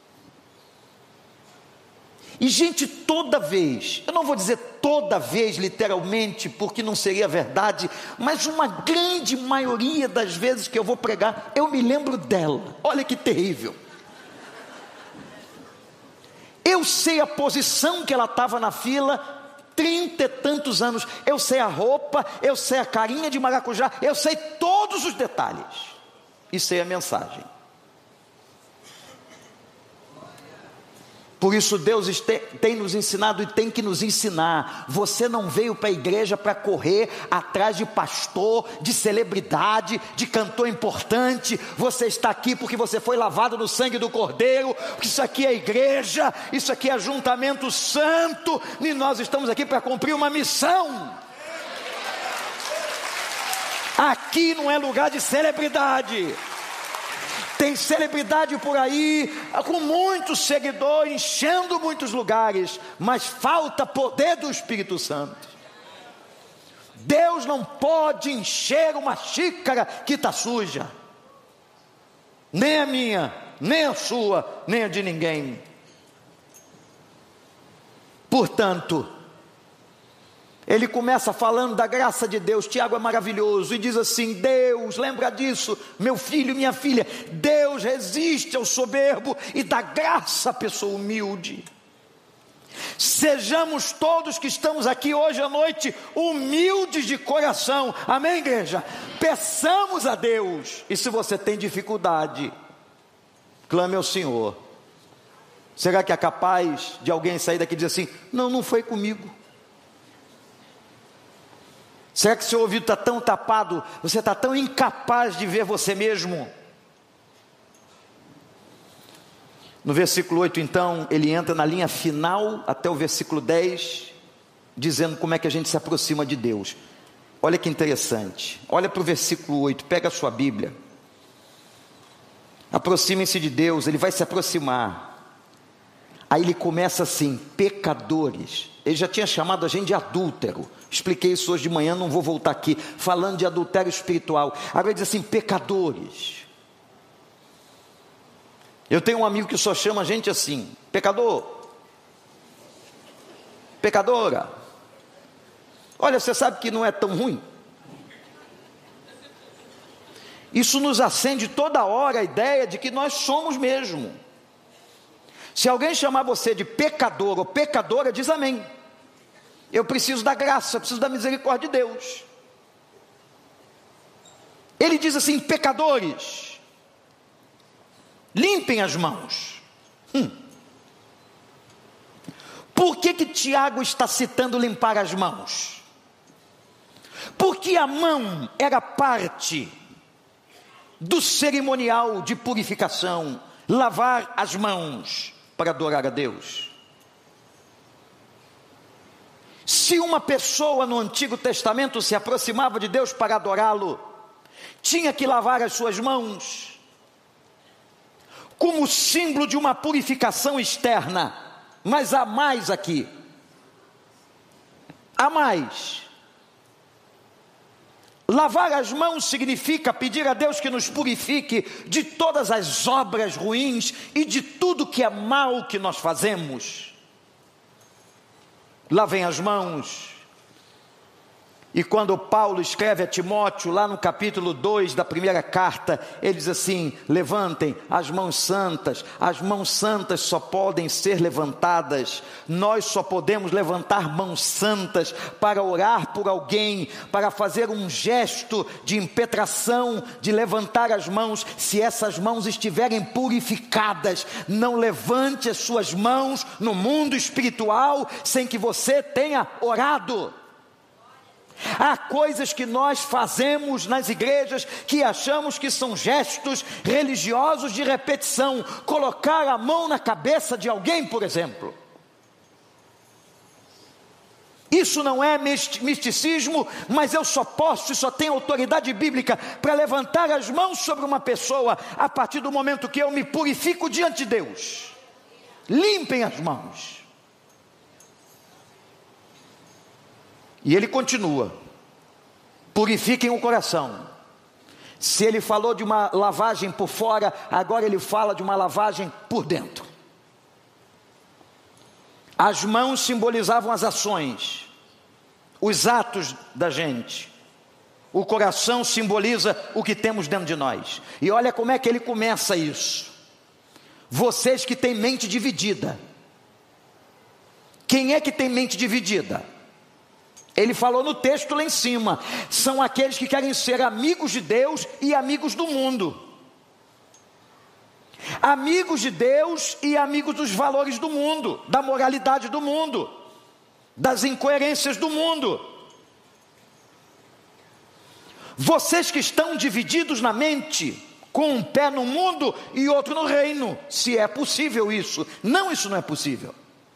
E gente, toda vez, eu não vou dizer toda vez literalmente, porque não seria verdade, mas uma grande maioria das vezes que eu vou pregar, eu me lembro dela. Olha que terrível. Eu sei a posição que ela estava na fila, 30 e tantos anos, eu sei a roupa, eu sei a carinha de maracujá, eu sei todos os detalhes, e sei a mensagem. Por isso Deus tem nos ensinado e tem que nos ensinar. Você não veio para a igreja para correr atrás de pastor, de celebridade, de cantor importante. Você está aqui porque você foi lavado no sangue do Cordeiro, porque isso aqui é igreja, isso aqui é ajuntamento santo, e nós estamos aqui para cumprir uma missão. Aqui não é lugar de celebridade. Tem celebridade por aí, com muitos seguidores, enchendo muitos lugares, mas falta poder do Espírito Santo. Deus não pode encher uma xícara que está suja, nem a minha, nem a sua, nem a de ninguém. Portanto, ele começa falando da graça de Deus. Tiago é maravilhoso e diz assim: Deus, lembra disso, meu filho, minha filha, Deus resiste ao soberbo e dá graça à pessoa humilde. Sejamos todos que estamos aqui hoje à noite humildes de coração, amém, igreja? Peçamos a Deus. E se você tem dificuldade, clame ao Senhor. Será que é capaz de alguém sair daqui e dizer assim: não foi comigo? Será que seu ouvido está tão tapado, você está tão incapaz de ver você mesmo? No versículo 8 então, ele entra na linha final até o versículo 10, dizendo como é que a gente se aproxima de Deus. Olha que interessante, olha para o versículo 8, pega a sua Bíblia. Aproximem-se de Deus, ele vai se aproximar. Aí ele começa assim: pecadores. Ele já tinha chamado a gente de adúltero. Expliquei isso hoje de manhã, não vou voltar aqui, falando de adultério espiritual. Agora ele diz assim: pecadores. Eu tenho um amigo que só chama a gente assim: pecador, pecadora. Olha, você sabe que não é tão ruim? Isso nos acende toda hora a ideia de que nós somos mesmo. Se alguém chamar você de pecador ou pecadora, diz amém. Eu preciso da graça, eu preciso da misericórdia de Deus. Ele diz assim: pecadores, limpem as mãos. Por que Tiago está citando limpar as mãos? Porque a mão era parte do cerimonial de purificação. Lavar as mãos para adorar a Deus. Se uma pessoa no Antigo Testamento se aproximava de Deus para adorá-lo, tinha que lavar as suas mãos, como símbolo de uma purificação externa. Mas há mais aqui, há mais. Lavar as mãos significa pedir a Deus que nos purifique de todas as obras ruins e de tudo que é mal que nós fazemos. Lavem as mãos. E quando Paulo escreve a Timóteo, lá no capítulo 2 da primeira carta, ele diz assim: levantem as mãos santas. As mãos santas só podem ser levantadas, nós só podemos levantar mãos santas para orar por alguém, para fazer um gesto de impetração, de levantar as mãos, se essas mãos estiverem purificadas. Não levante as suas mãos no mundo espiritual sem que você tenha orado. Há coisas que nós fazemos nas igrejas que achamos que são gestos religiosos de repetição. Colocar a mão na cabeça de alguém, por exemplo. Isso não é misticismo, mas eu só posso e só tenho autoridade bíblica para levantar as mãos sobre uma pessoa a partir do momento que eu me purifico diante de Deus. Limpem as mãos. E ele continua: purifiquem o coração. Se ele falou de uma lavagem por fora, agora ele fala de uma lavagem por dentro. As mãos simbolizavam as ações, os atos da gente. O coração simboliza o que temos dentro de nós. E olha como é que ele começa isso: vocês que têm mente dividida. Quem é que tem mente dividida? Ele falou no texto lá em cima: são aqueles que querem ser amigos de Deus e amigos do mundo. Amigos de Deus e amigos dos valores do mundo, da moralidade do mundo, das incoerências do mundo. Vocês que estão divididos na mente, com um pé no mundo e outro no reino, se é possível isso. Não, isso não é possível.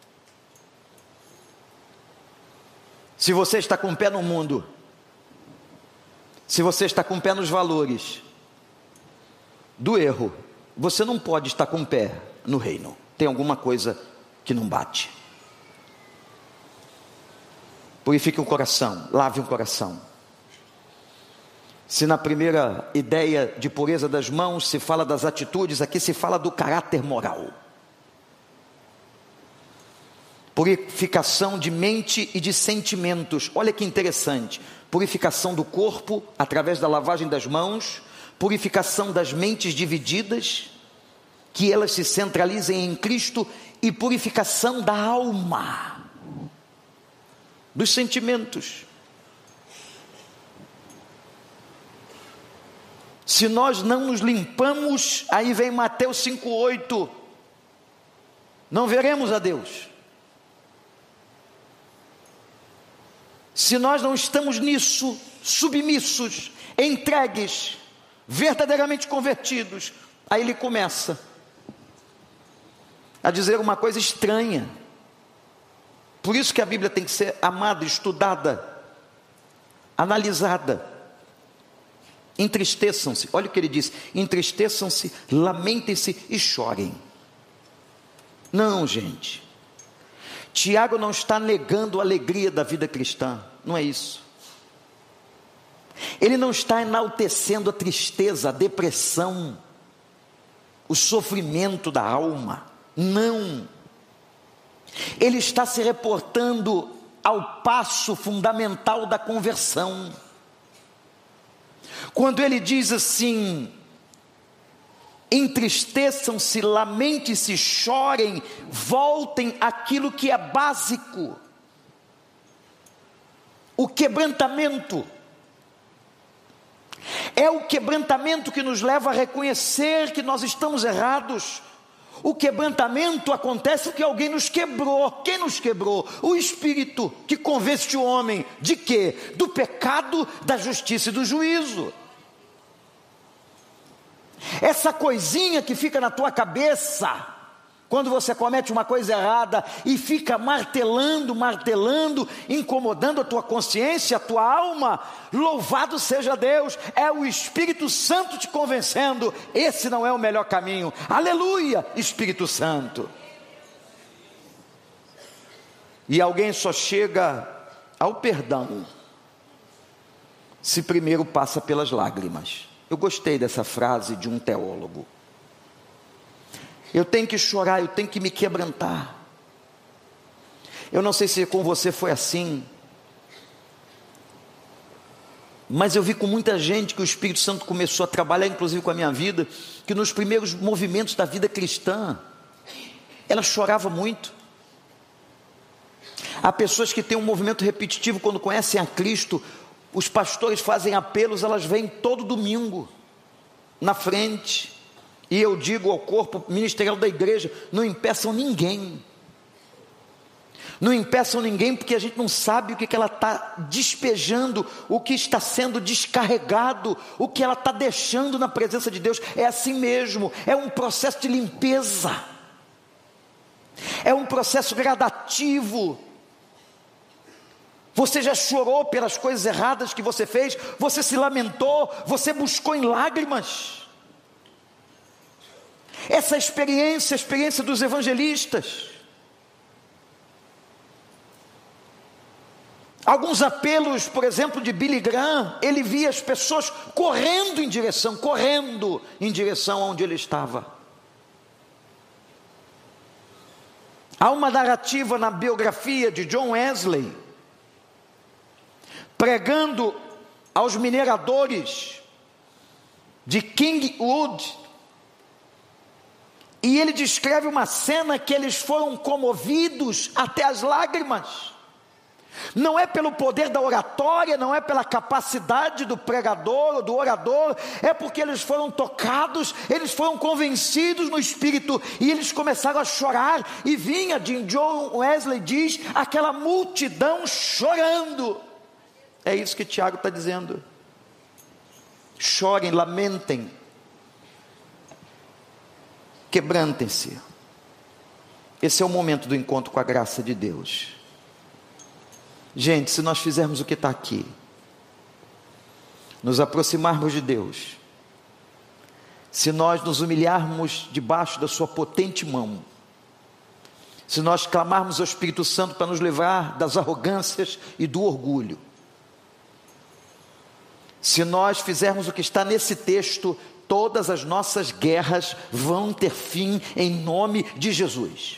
Se você está com o pé no mundo, se você está com o pé nos valores do erro, você não pode estar com o pé no reino. Tem alguma coisa que não bate. Purifique o coração, lave o coração. Se na primeira ideia de pureza das mãos se fala das atitudes, aqui se fala do caráter moral. Purificação de mente e de sentimentos. Olha que interessante. Purificação do corpo através da lavagem das mãos. Purificação das mentes divididas, que elas se centralizem em Cristo. E purificação da alma, dos sentimentos. Se nós não nos limpamos, aí vem Mateus 5,8, não veremos a Deus. Se nós não estamos nisso, submissos, entregues, verdadeiramente convertidos, aí ele começa a dizer uma coisa estranha. Por isso que a Bíblia tem que ser amada, estudada, analisada. Entristeçam-se, olha o que ele diz: entristeçam-se, lamentem-se e chorem. Não, gente, Tiago não está negando a alegria da vida cristã, não é isso. Ele não está enaltecendo a tristeza, a depressão, o sofrimento da alma, não. Ele está se reportando ao passo fundamental da conversão. Quando ele diz assim: entristeçam-se, lamentem-se, chorem, voltem àquilo que é básico, o quebrantamento. É o quebrantamento que nos leva a reconhecer que nós estamos errados. O quebrantamento acontece porque alguém nos quebrou. Quem nos quebrou? O Espírito que convence o homem de quê? Do pecado, da justiça e do juízo. Essa coisinha que fica na tua cabeça quando você comete uma coisa errada e fica martelando, incomodando a tua consciência, a tua alma, louvado seja Deus, é o Espírito Santo te convencendo, esse não é o melhor caminho. Aleluia, Espírito Santo. E alguém só chega ao perdão se primeiro passa pelas lágrimas. Eu gostei dessa frase de um teólogo. Eu tenho que chorar, eu tenho que me quebrantar. Eu não sei se com você foi assim, mas eu vi com muita gente que o Espírito Santo começou a trabalhar, inclusive com a minha vida, que nos primeiros movimentos da vida cristã, ela chorava muito. Há pessoas que têm um movimento repetitivo quando conhecem a Cristo. Os pastores fazem apelos, elas vêm todo domingo na frente. E eu digo ao corpo ministerial da igreja: não impeçam ninguém. Não impeçam ninguém, porque a gente não sabe o que ela está despejando, o que está sendo descarregado, o que ela está deixando na presença de Deus. É assim mesmo, é um processo de limpeza, é um processo gradativo. Você já chorou pelas coisas erradas que você fez, você se lamentou, você buscou em lágrimas. Essa experiência, a experiência dos evangelistas. Alguns apelos, por exemplo, de Billy Graham, ele via as pessoas correndo em direção aonde ele estava. Há uma narrativa na biografia de John Wesley, pregando aos mineradores de Kingwood, e ele descreve uma cena que eles foram comovidos até as lágrimas. Não é pelo poder da oratória, não é pela capacidade do pregador ou do orador, é porque eles foram tocados, eles foram convencidos no Espírito, e eles começaram a chorar, e vinha, John Wesley diz, aquela multidão chorando. É isso que Tiago está dizendo. Chorem, lamentem, quebrantem-se. Esse é o momento do encontro com a graça de Deus. Gente, se nós fizermos o que está aqui, nos aproximarmos de Deus, se nós nos humilharmos debaixo da sua potente mão, se nós clamarmos ao Espírito Santo para nos livrar das arrogâncias e do orgulho, se nós fizermos o que está nesse texto, todas as nossas guerras vão ter fim em nome de Jesus.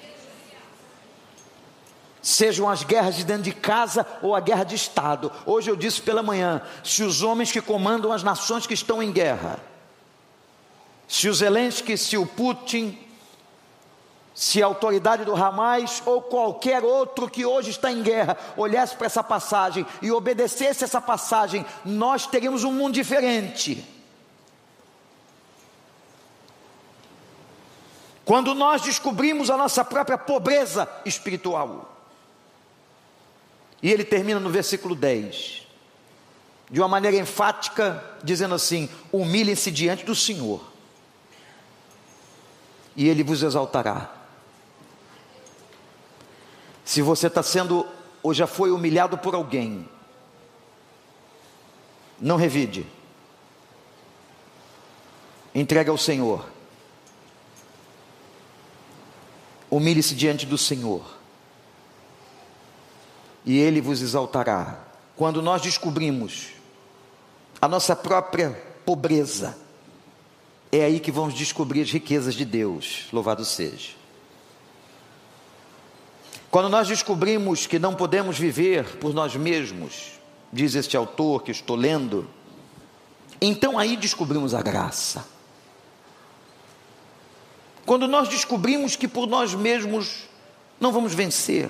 Sejam as guerras de dentro de casa ou a guerra de Estado. Hoje eu disse pela manhã, se os homens que comandam as nações que estão em guerra, se o Zelensky, se o Putin, se a autoridade do Hamas ou qualquer outro que hoje está em guerra, olhasse para essa passagem e obedecesse essa passagem, nós teríamos um mundo diferente. Quando nós descobrimos a nossa própria pobreza espiritual. E ele termina no versículo 10, de uma maneira enfática, dizendo assim: humilhem-se diante do Senhor, e Ele vos exaltará. Se você está sendo, ou já foi humilhado por alguém, não revide, entregue ao Senhor, humilhe-se diante do Senhor, e Ele vos exaltará. Quando nós descobrimos a nossa própria pobreza, é aí que vamos descobrir as riquezas de Deus, louvado seja. Quando nós descobrimos que não podemos viver por nós mesmos, diz este autor que estou lendo, então aí descobrimos a graça. Quando nós descobrimos que por nós mesmos não vamos vencer,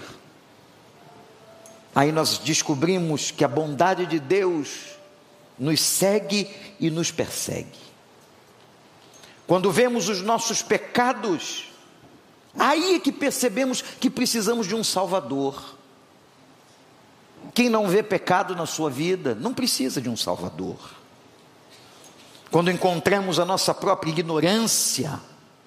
aí nós descobrimos que a bondade de Deus nos segue e nos persegue. Quando vemos os nossos pecados, aí é que percebemos que precisamos de um Salvador. Quem não vê pecado na sua vida, não precisa de um Salvador. Quando encontramos a nossa própria ignorância,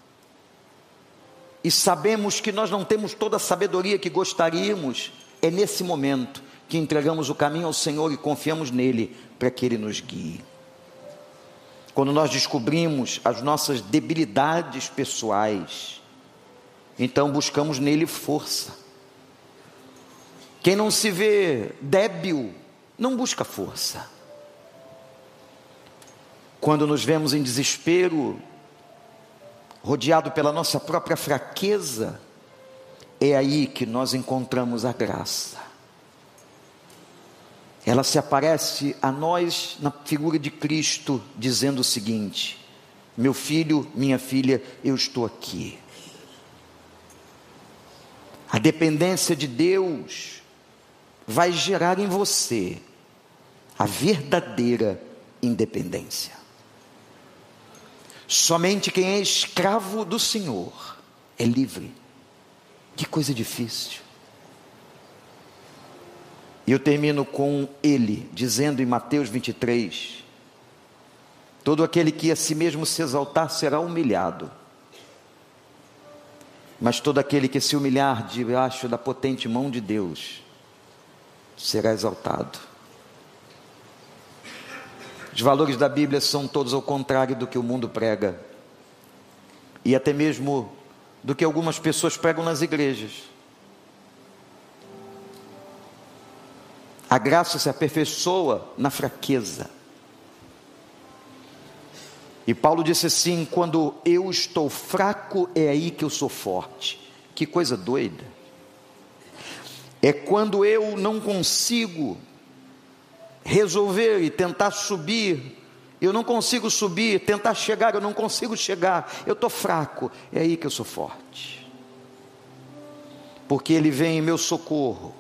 e sabemos que nós não temos toda a sabedoria que gostaríamos, é nesse momento que entregamos o caminho ao Senhor e confiamos nele para que Ele nos guie. Quando nós descobrimos as nossas debilidades pessoais, então buscamos nele força. Quem não se vê débil, não busca força. Quando nos vemos em desespero, rodeado pela nossa própria fraqueza, é aí que nós encontramos a graça. Ela se aparece a nós na figura de Cristo, dizendo o seguinte: meu filho, minha filha, eu estou aqui. A dependência de Deus vai gerar em você a verdadeira independência. Somente quem é escravo do Senhor é livre. Que coisa difícil. E eu termino com ele, dizendo em Mateus 23, todo aquele que a si mesmo se exaltar será humilhado, mas todo aquele que se humilhar debaixo da potente mão de Deus, será exaltado. Os valores da Bíblia são todos ao contrário do que o mundo prega, e até mesmo do que algumas pessoas pregam nas igrejas. A graça se aperfeiçoa na fraqueza. E Paulo disse assim: quando eu estou fraco, é aí que eu sou forte. Que coisa doida. É quando eu não consigo resolver e tentar subir, eu não consigo subir, tentar chegar, eu não consigo chegar, eu estou fraco, é aí que eu sou forte. Porque Ele vem em meu socorro.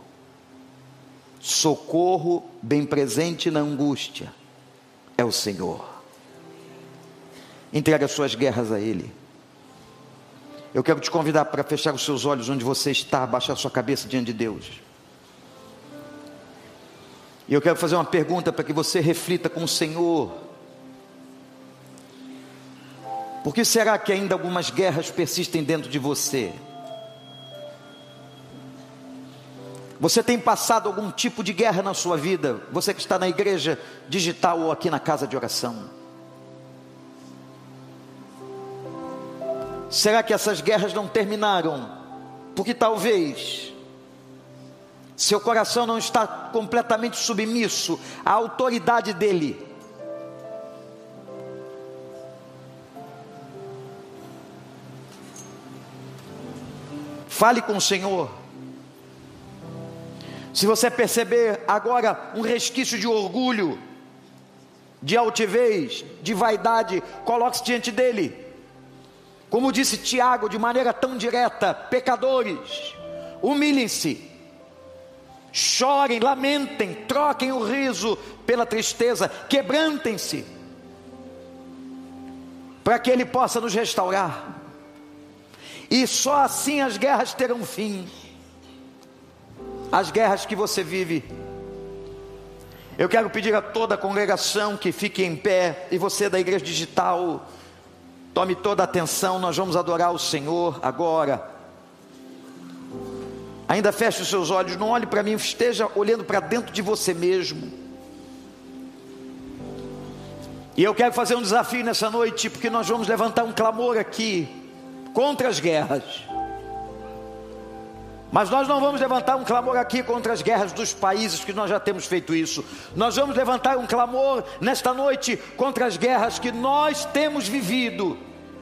Socorro bem presente na angústia é o Senhor. Entregue as suas guerras a Ele. Eu quero te convidar para fechar os seus olhos onde você está, baixar sua cabeça diante de Deus. E eu quero fazer uma pergunta para que você reflita com o Senhor. Por que será que ainda algumas guerras persistem dentro de você? Você tem passado algum tipo de guerra na sua vida? Você que está na igreja digital ou aqui na casa de oração. Será que essas guerras não terminaram? Porque talvez seu coração não está completamente submisso à autoridade dele. Fale com o Senhor. Se você perceber agora um resquício de orgulho, de altivez, de vaidade, coloque-se diante dele. Como disse Tiago de maneira tão direta: pecadores, humilhem-se, chorem, lamentem, troquem o riso pela tristeza, quebrantem-se, para que ele possa nos restaurar. E só assim as guerras terão fim. As guerras que você vive. Eu quero pedir a toda a congregação que fique em pé, e você da igreja digital, tome toda a atenção. Nós vamos adorar o Senhor agora. Ainda feche os seus olhos, não olhe para mim, esteja olhando para dentro de você mesmo. E eu quero fazer um desafio nessa noite, porque nós vamos levantar um clamor aqui contra as guerras. Mas nós não vamos levantar um clamor aqui contra as guerras dos países, que nós já temos feito isso. Nós vamos levantar um clamor nesta noite contra as guerras que nós temos vivido.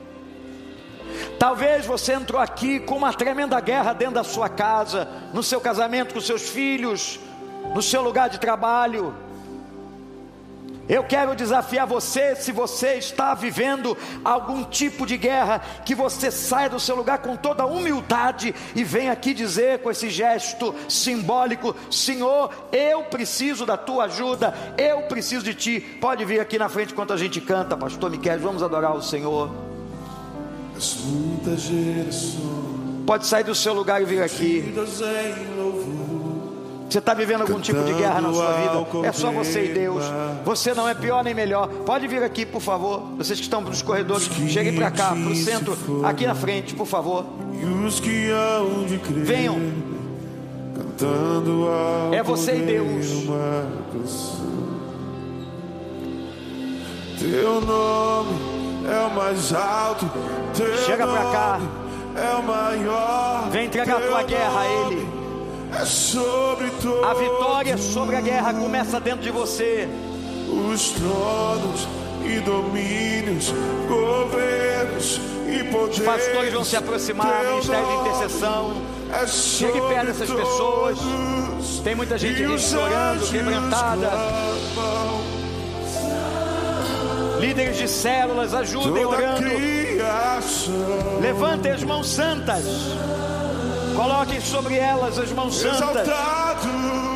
Talvez você entrou aqui com uma tremenda guerra dentro da sua casa, no seu casamento com seus filhos, no seu lugar de trabalho. Eu quero desafiar você, se você está vivendo algum tipo de guerra, que você saia do seu lugar com toda a humildade e venha aqui dizer com esse gesto simbólico: Senhor, eu preciso da tua ajuda, eu preciso de ti. Pode vir aqui na frente enquanto a gente canta, pastor Miquel, vamos adorar o Senhor. Pode sair do seu lugar e vir aqui. Você está vivendo algum tipo de guerra na sua vida? É só você e Deus. Você não é pior nem melhor. Pode vir aqui, por favor. Vocês que estão nos corredores, cheguem para cá, para o centro, aqui na frente, por favor. Venham. É você e Deus. Teu nome é o mais alto. Chega para cá. É o maior. Vem entregar a tua guerra a Ele. É sobre todos. A vitória sobre a guerra começa dentro de você. Os tronos e domínios, governos e poderes. Os pastores vão se aproximar, ministério de intercessão. Chegue perto dessas pessoas. Tem muita gente ali chorando, quebrantada. Líderes de células, ajudem orando. Levantem as mãos santas. Coloquem sobre elas as mãos santas. Exaltado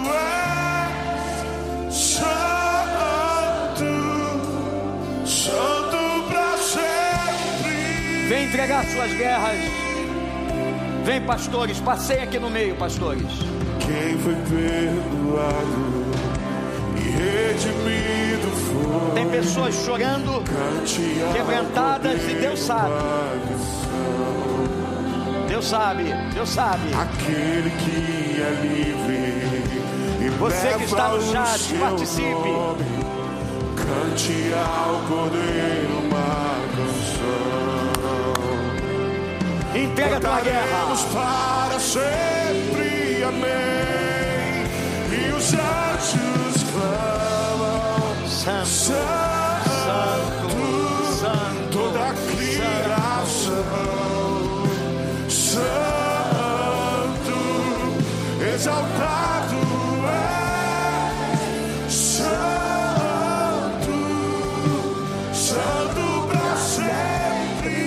é santo, santo para sempre. Vem entregar suas guerras. Vem, pastores, passem aqui no meio, pastores. Quem foi perdoado e redimido foi. Tem pessoas chorando, quebrantadas, e Deus sabe. Deus sabe, Deus sabe. Aquele que é livre. Você que está no chat, participe. Nome, cante ao Cordeiro uma canção. Entrega a tua guerra. Para sempre, amém. E os anjos clamam: Santo, Santo, Santo, toda a criação. Santo, exaltado é Santo, Santo para sempre.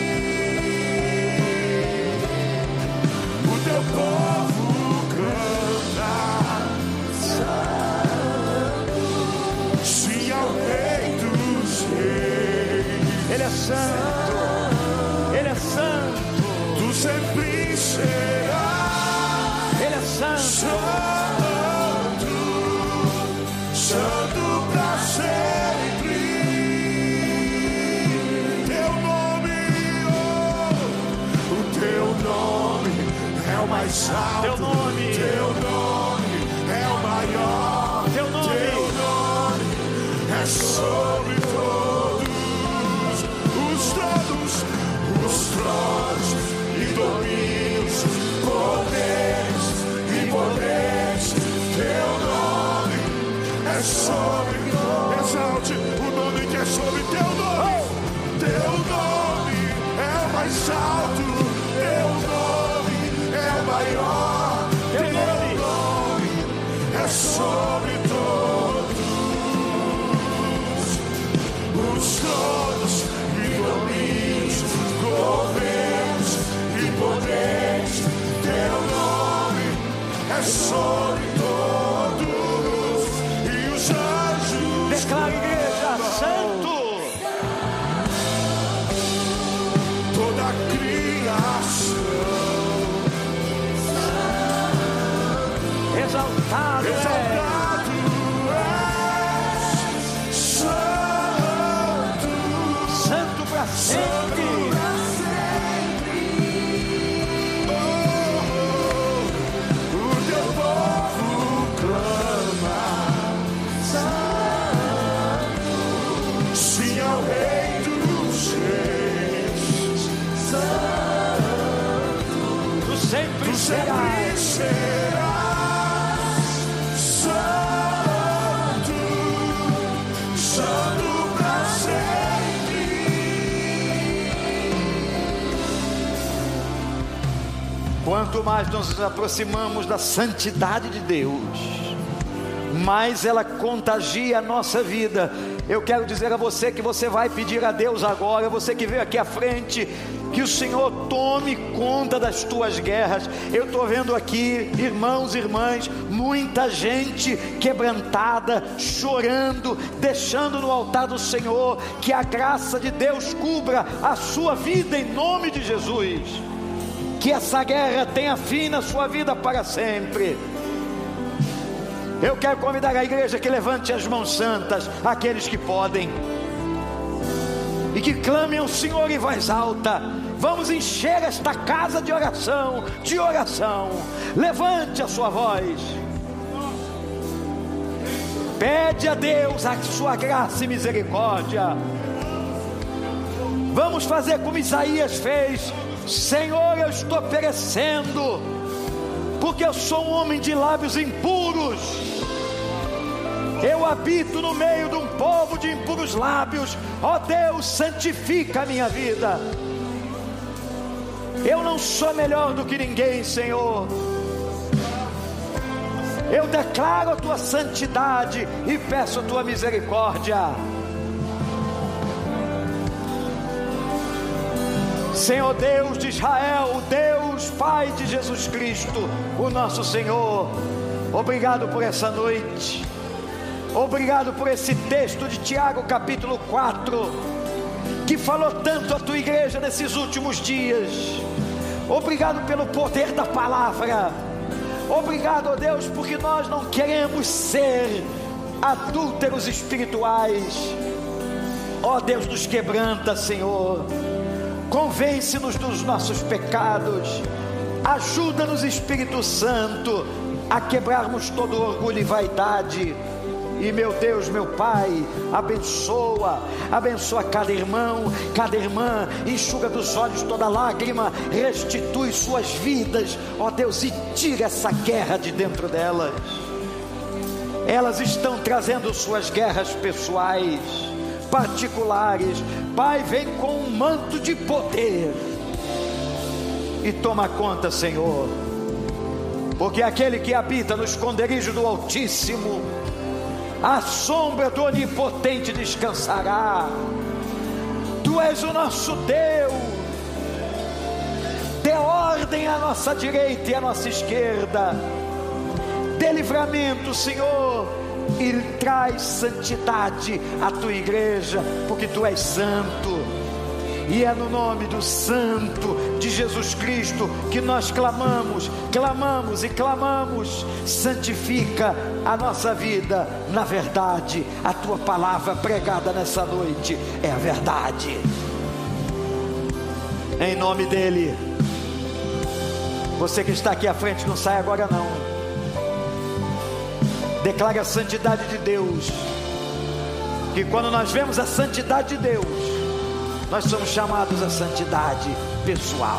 O teu povo canta Santo, sim ao Rei dos Reis. Ele é santo, Ele é santo. Sempre será. Ele é santo. Santo, santo para sempre. Teu nome, oh, o teu nome é o mais alto. Teu nome é o maior. Teu nome é sobre todos os tronos, os tronos. sobre todos os tronos e domínios, governos e poderes. Teu nome é sobre todos e os anjos. Declara, igreja, santo. Toda a criação exaltado és, santo, santo para sempre. O teu povo clama, sim ao Rei dos Reis, Tu sempre serás. serás santo, santo para sempre. Quanto mais nos aproximamos da santidade de Deus, mais ela contagia a nossa vida. Eu quero dizer a você que você vai pedir a Deus agora, você que veio aqui à frente, que o Senhor tome conta das tuas guerras. Eu estou vendo aqui, irmãos e irmãs, muita gente quebrantada, chorando, deixando no altar do Senhor. Que a graça de Deus cubra a sua vida em nome de Jesus. Que essa guerra tenha fim na sua vida para sempre. Eu quero convidar a igreja que levante as mãos santas, aqueles que podem, e que clamem ao Senhor em voz alta. Vamos encher esta casa de oração, de oração. Levante a sua voz. Pede a Deus a sua graça e misericórdia. Vamos fazer como Isaías fez. Senhor, eu estou perecendo, porque eu sou um homem de lábios impuros. Eu habito no meio de um povo de impuros lábios. Ó Deus, santifica a minha vida. Eu não sou melhor do que ninguém, Senhor. Eu declaro a tua santidade e peço a tua misericórdia. Senhor Deus de Israel, Deus Pai de Jesus Cristo, o nosso Senhor, obrigado por essa noite. Obrigado por esse texto de Tiago capítulo 4, que falou tanto à tua igreja nesses últimos dias. Obrigado pelo poder da palavra. Obrigado, ó Deus, porque nós não queremos ser adúlteros espirituais. Ó Deus, nos quebranta, Senhor. Convence-nos dos nossos pecados. Ajuda-nos, Espírito Santo, a quebrarmos todo orgulho e vaidade. E meu Deus, meu Pai, abençoa cada irmão, cada irmã, enxuga dos olhos toda lágrima, restitui suas vidas, ó Deus, e tira essa guerra de dentro delas. Elas estão trazendo suas guerras pessoais, particulares. Pai, vem com um manto de poder e toma conta, Senhor, porque aquele que habita no esconderijo do Altíssimo, à sombra do Onipotente descansará. Tu és o nosso Deus. Dê ordem à nossa direita e à nossa esquerda. Dê livramento, Senhor, e traz santidade à tua igreja, porque tu és santo. E é no nome do Santo de Jesus Cristo que nós clamamos. Santifica a nossa vida na verdade. A tua palavra pregada nessa noite é a verdade. Em nome dele. Você que está aqui à frente, não sai agora não. Declare a santidade de Deus. Que quando nós vemos a santidade de Deus, nós somos chamados à santidade pessoal.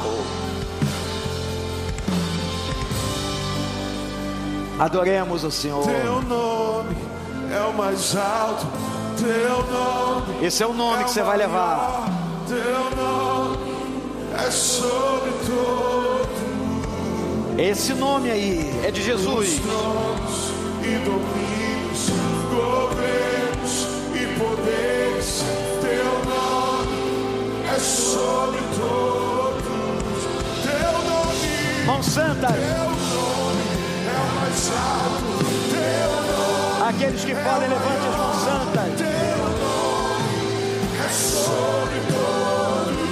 Adoremos o Senhor. Teu nome é o mais alto. Teu nome. Esse é o nome que você vai levar. Teu nome é sobre todo. Esse nome aí é de Jesus. Os tronos e domínios, governos e poderes. Teu nome é sobre todos. Teu nome, Mãos santas. teu nome é o mais alto. Teu nome, Aqueles que podem, levante as mãos santas. teu nome é sobre todos.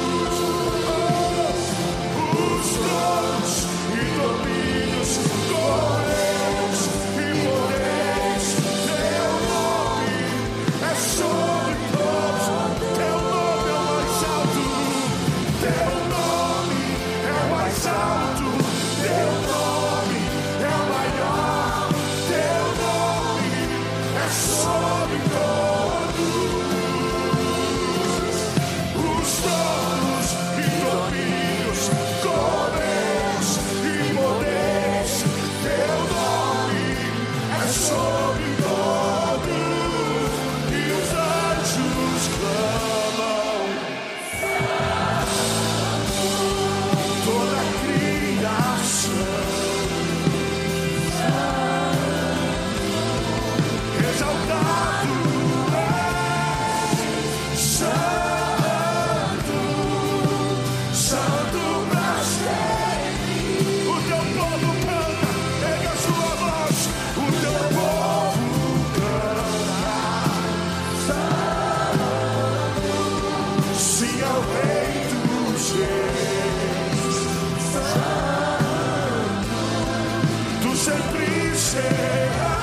Os tronos e domínios, governos e poderes. Teu nome é sobre todos. Teu nome é o mais alto. Teu nome é o mais alto. Teu nome é o maior. Teu nome é sobre todos. Os tronos e domínios, governos e poderes. Teu nome é sobre todos. E os anjos clamam. Toda a criação exaltado é santo, santo pra sempre. O teu povo canta, erga a sua voz. O teu povo canta, sim ao Rei dos Reis. Tu sempre serás.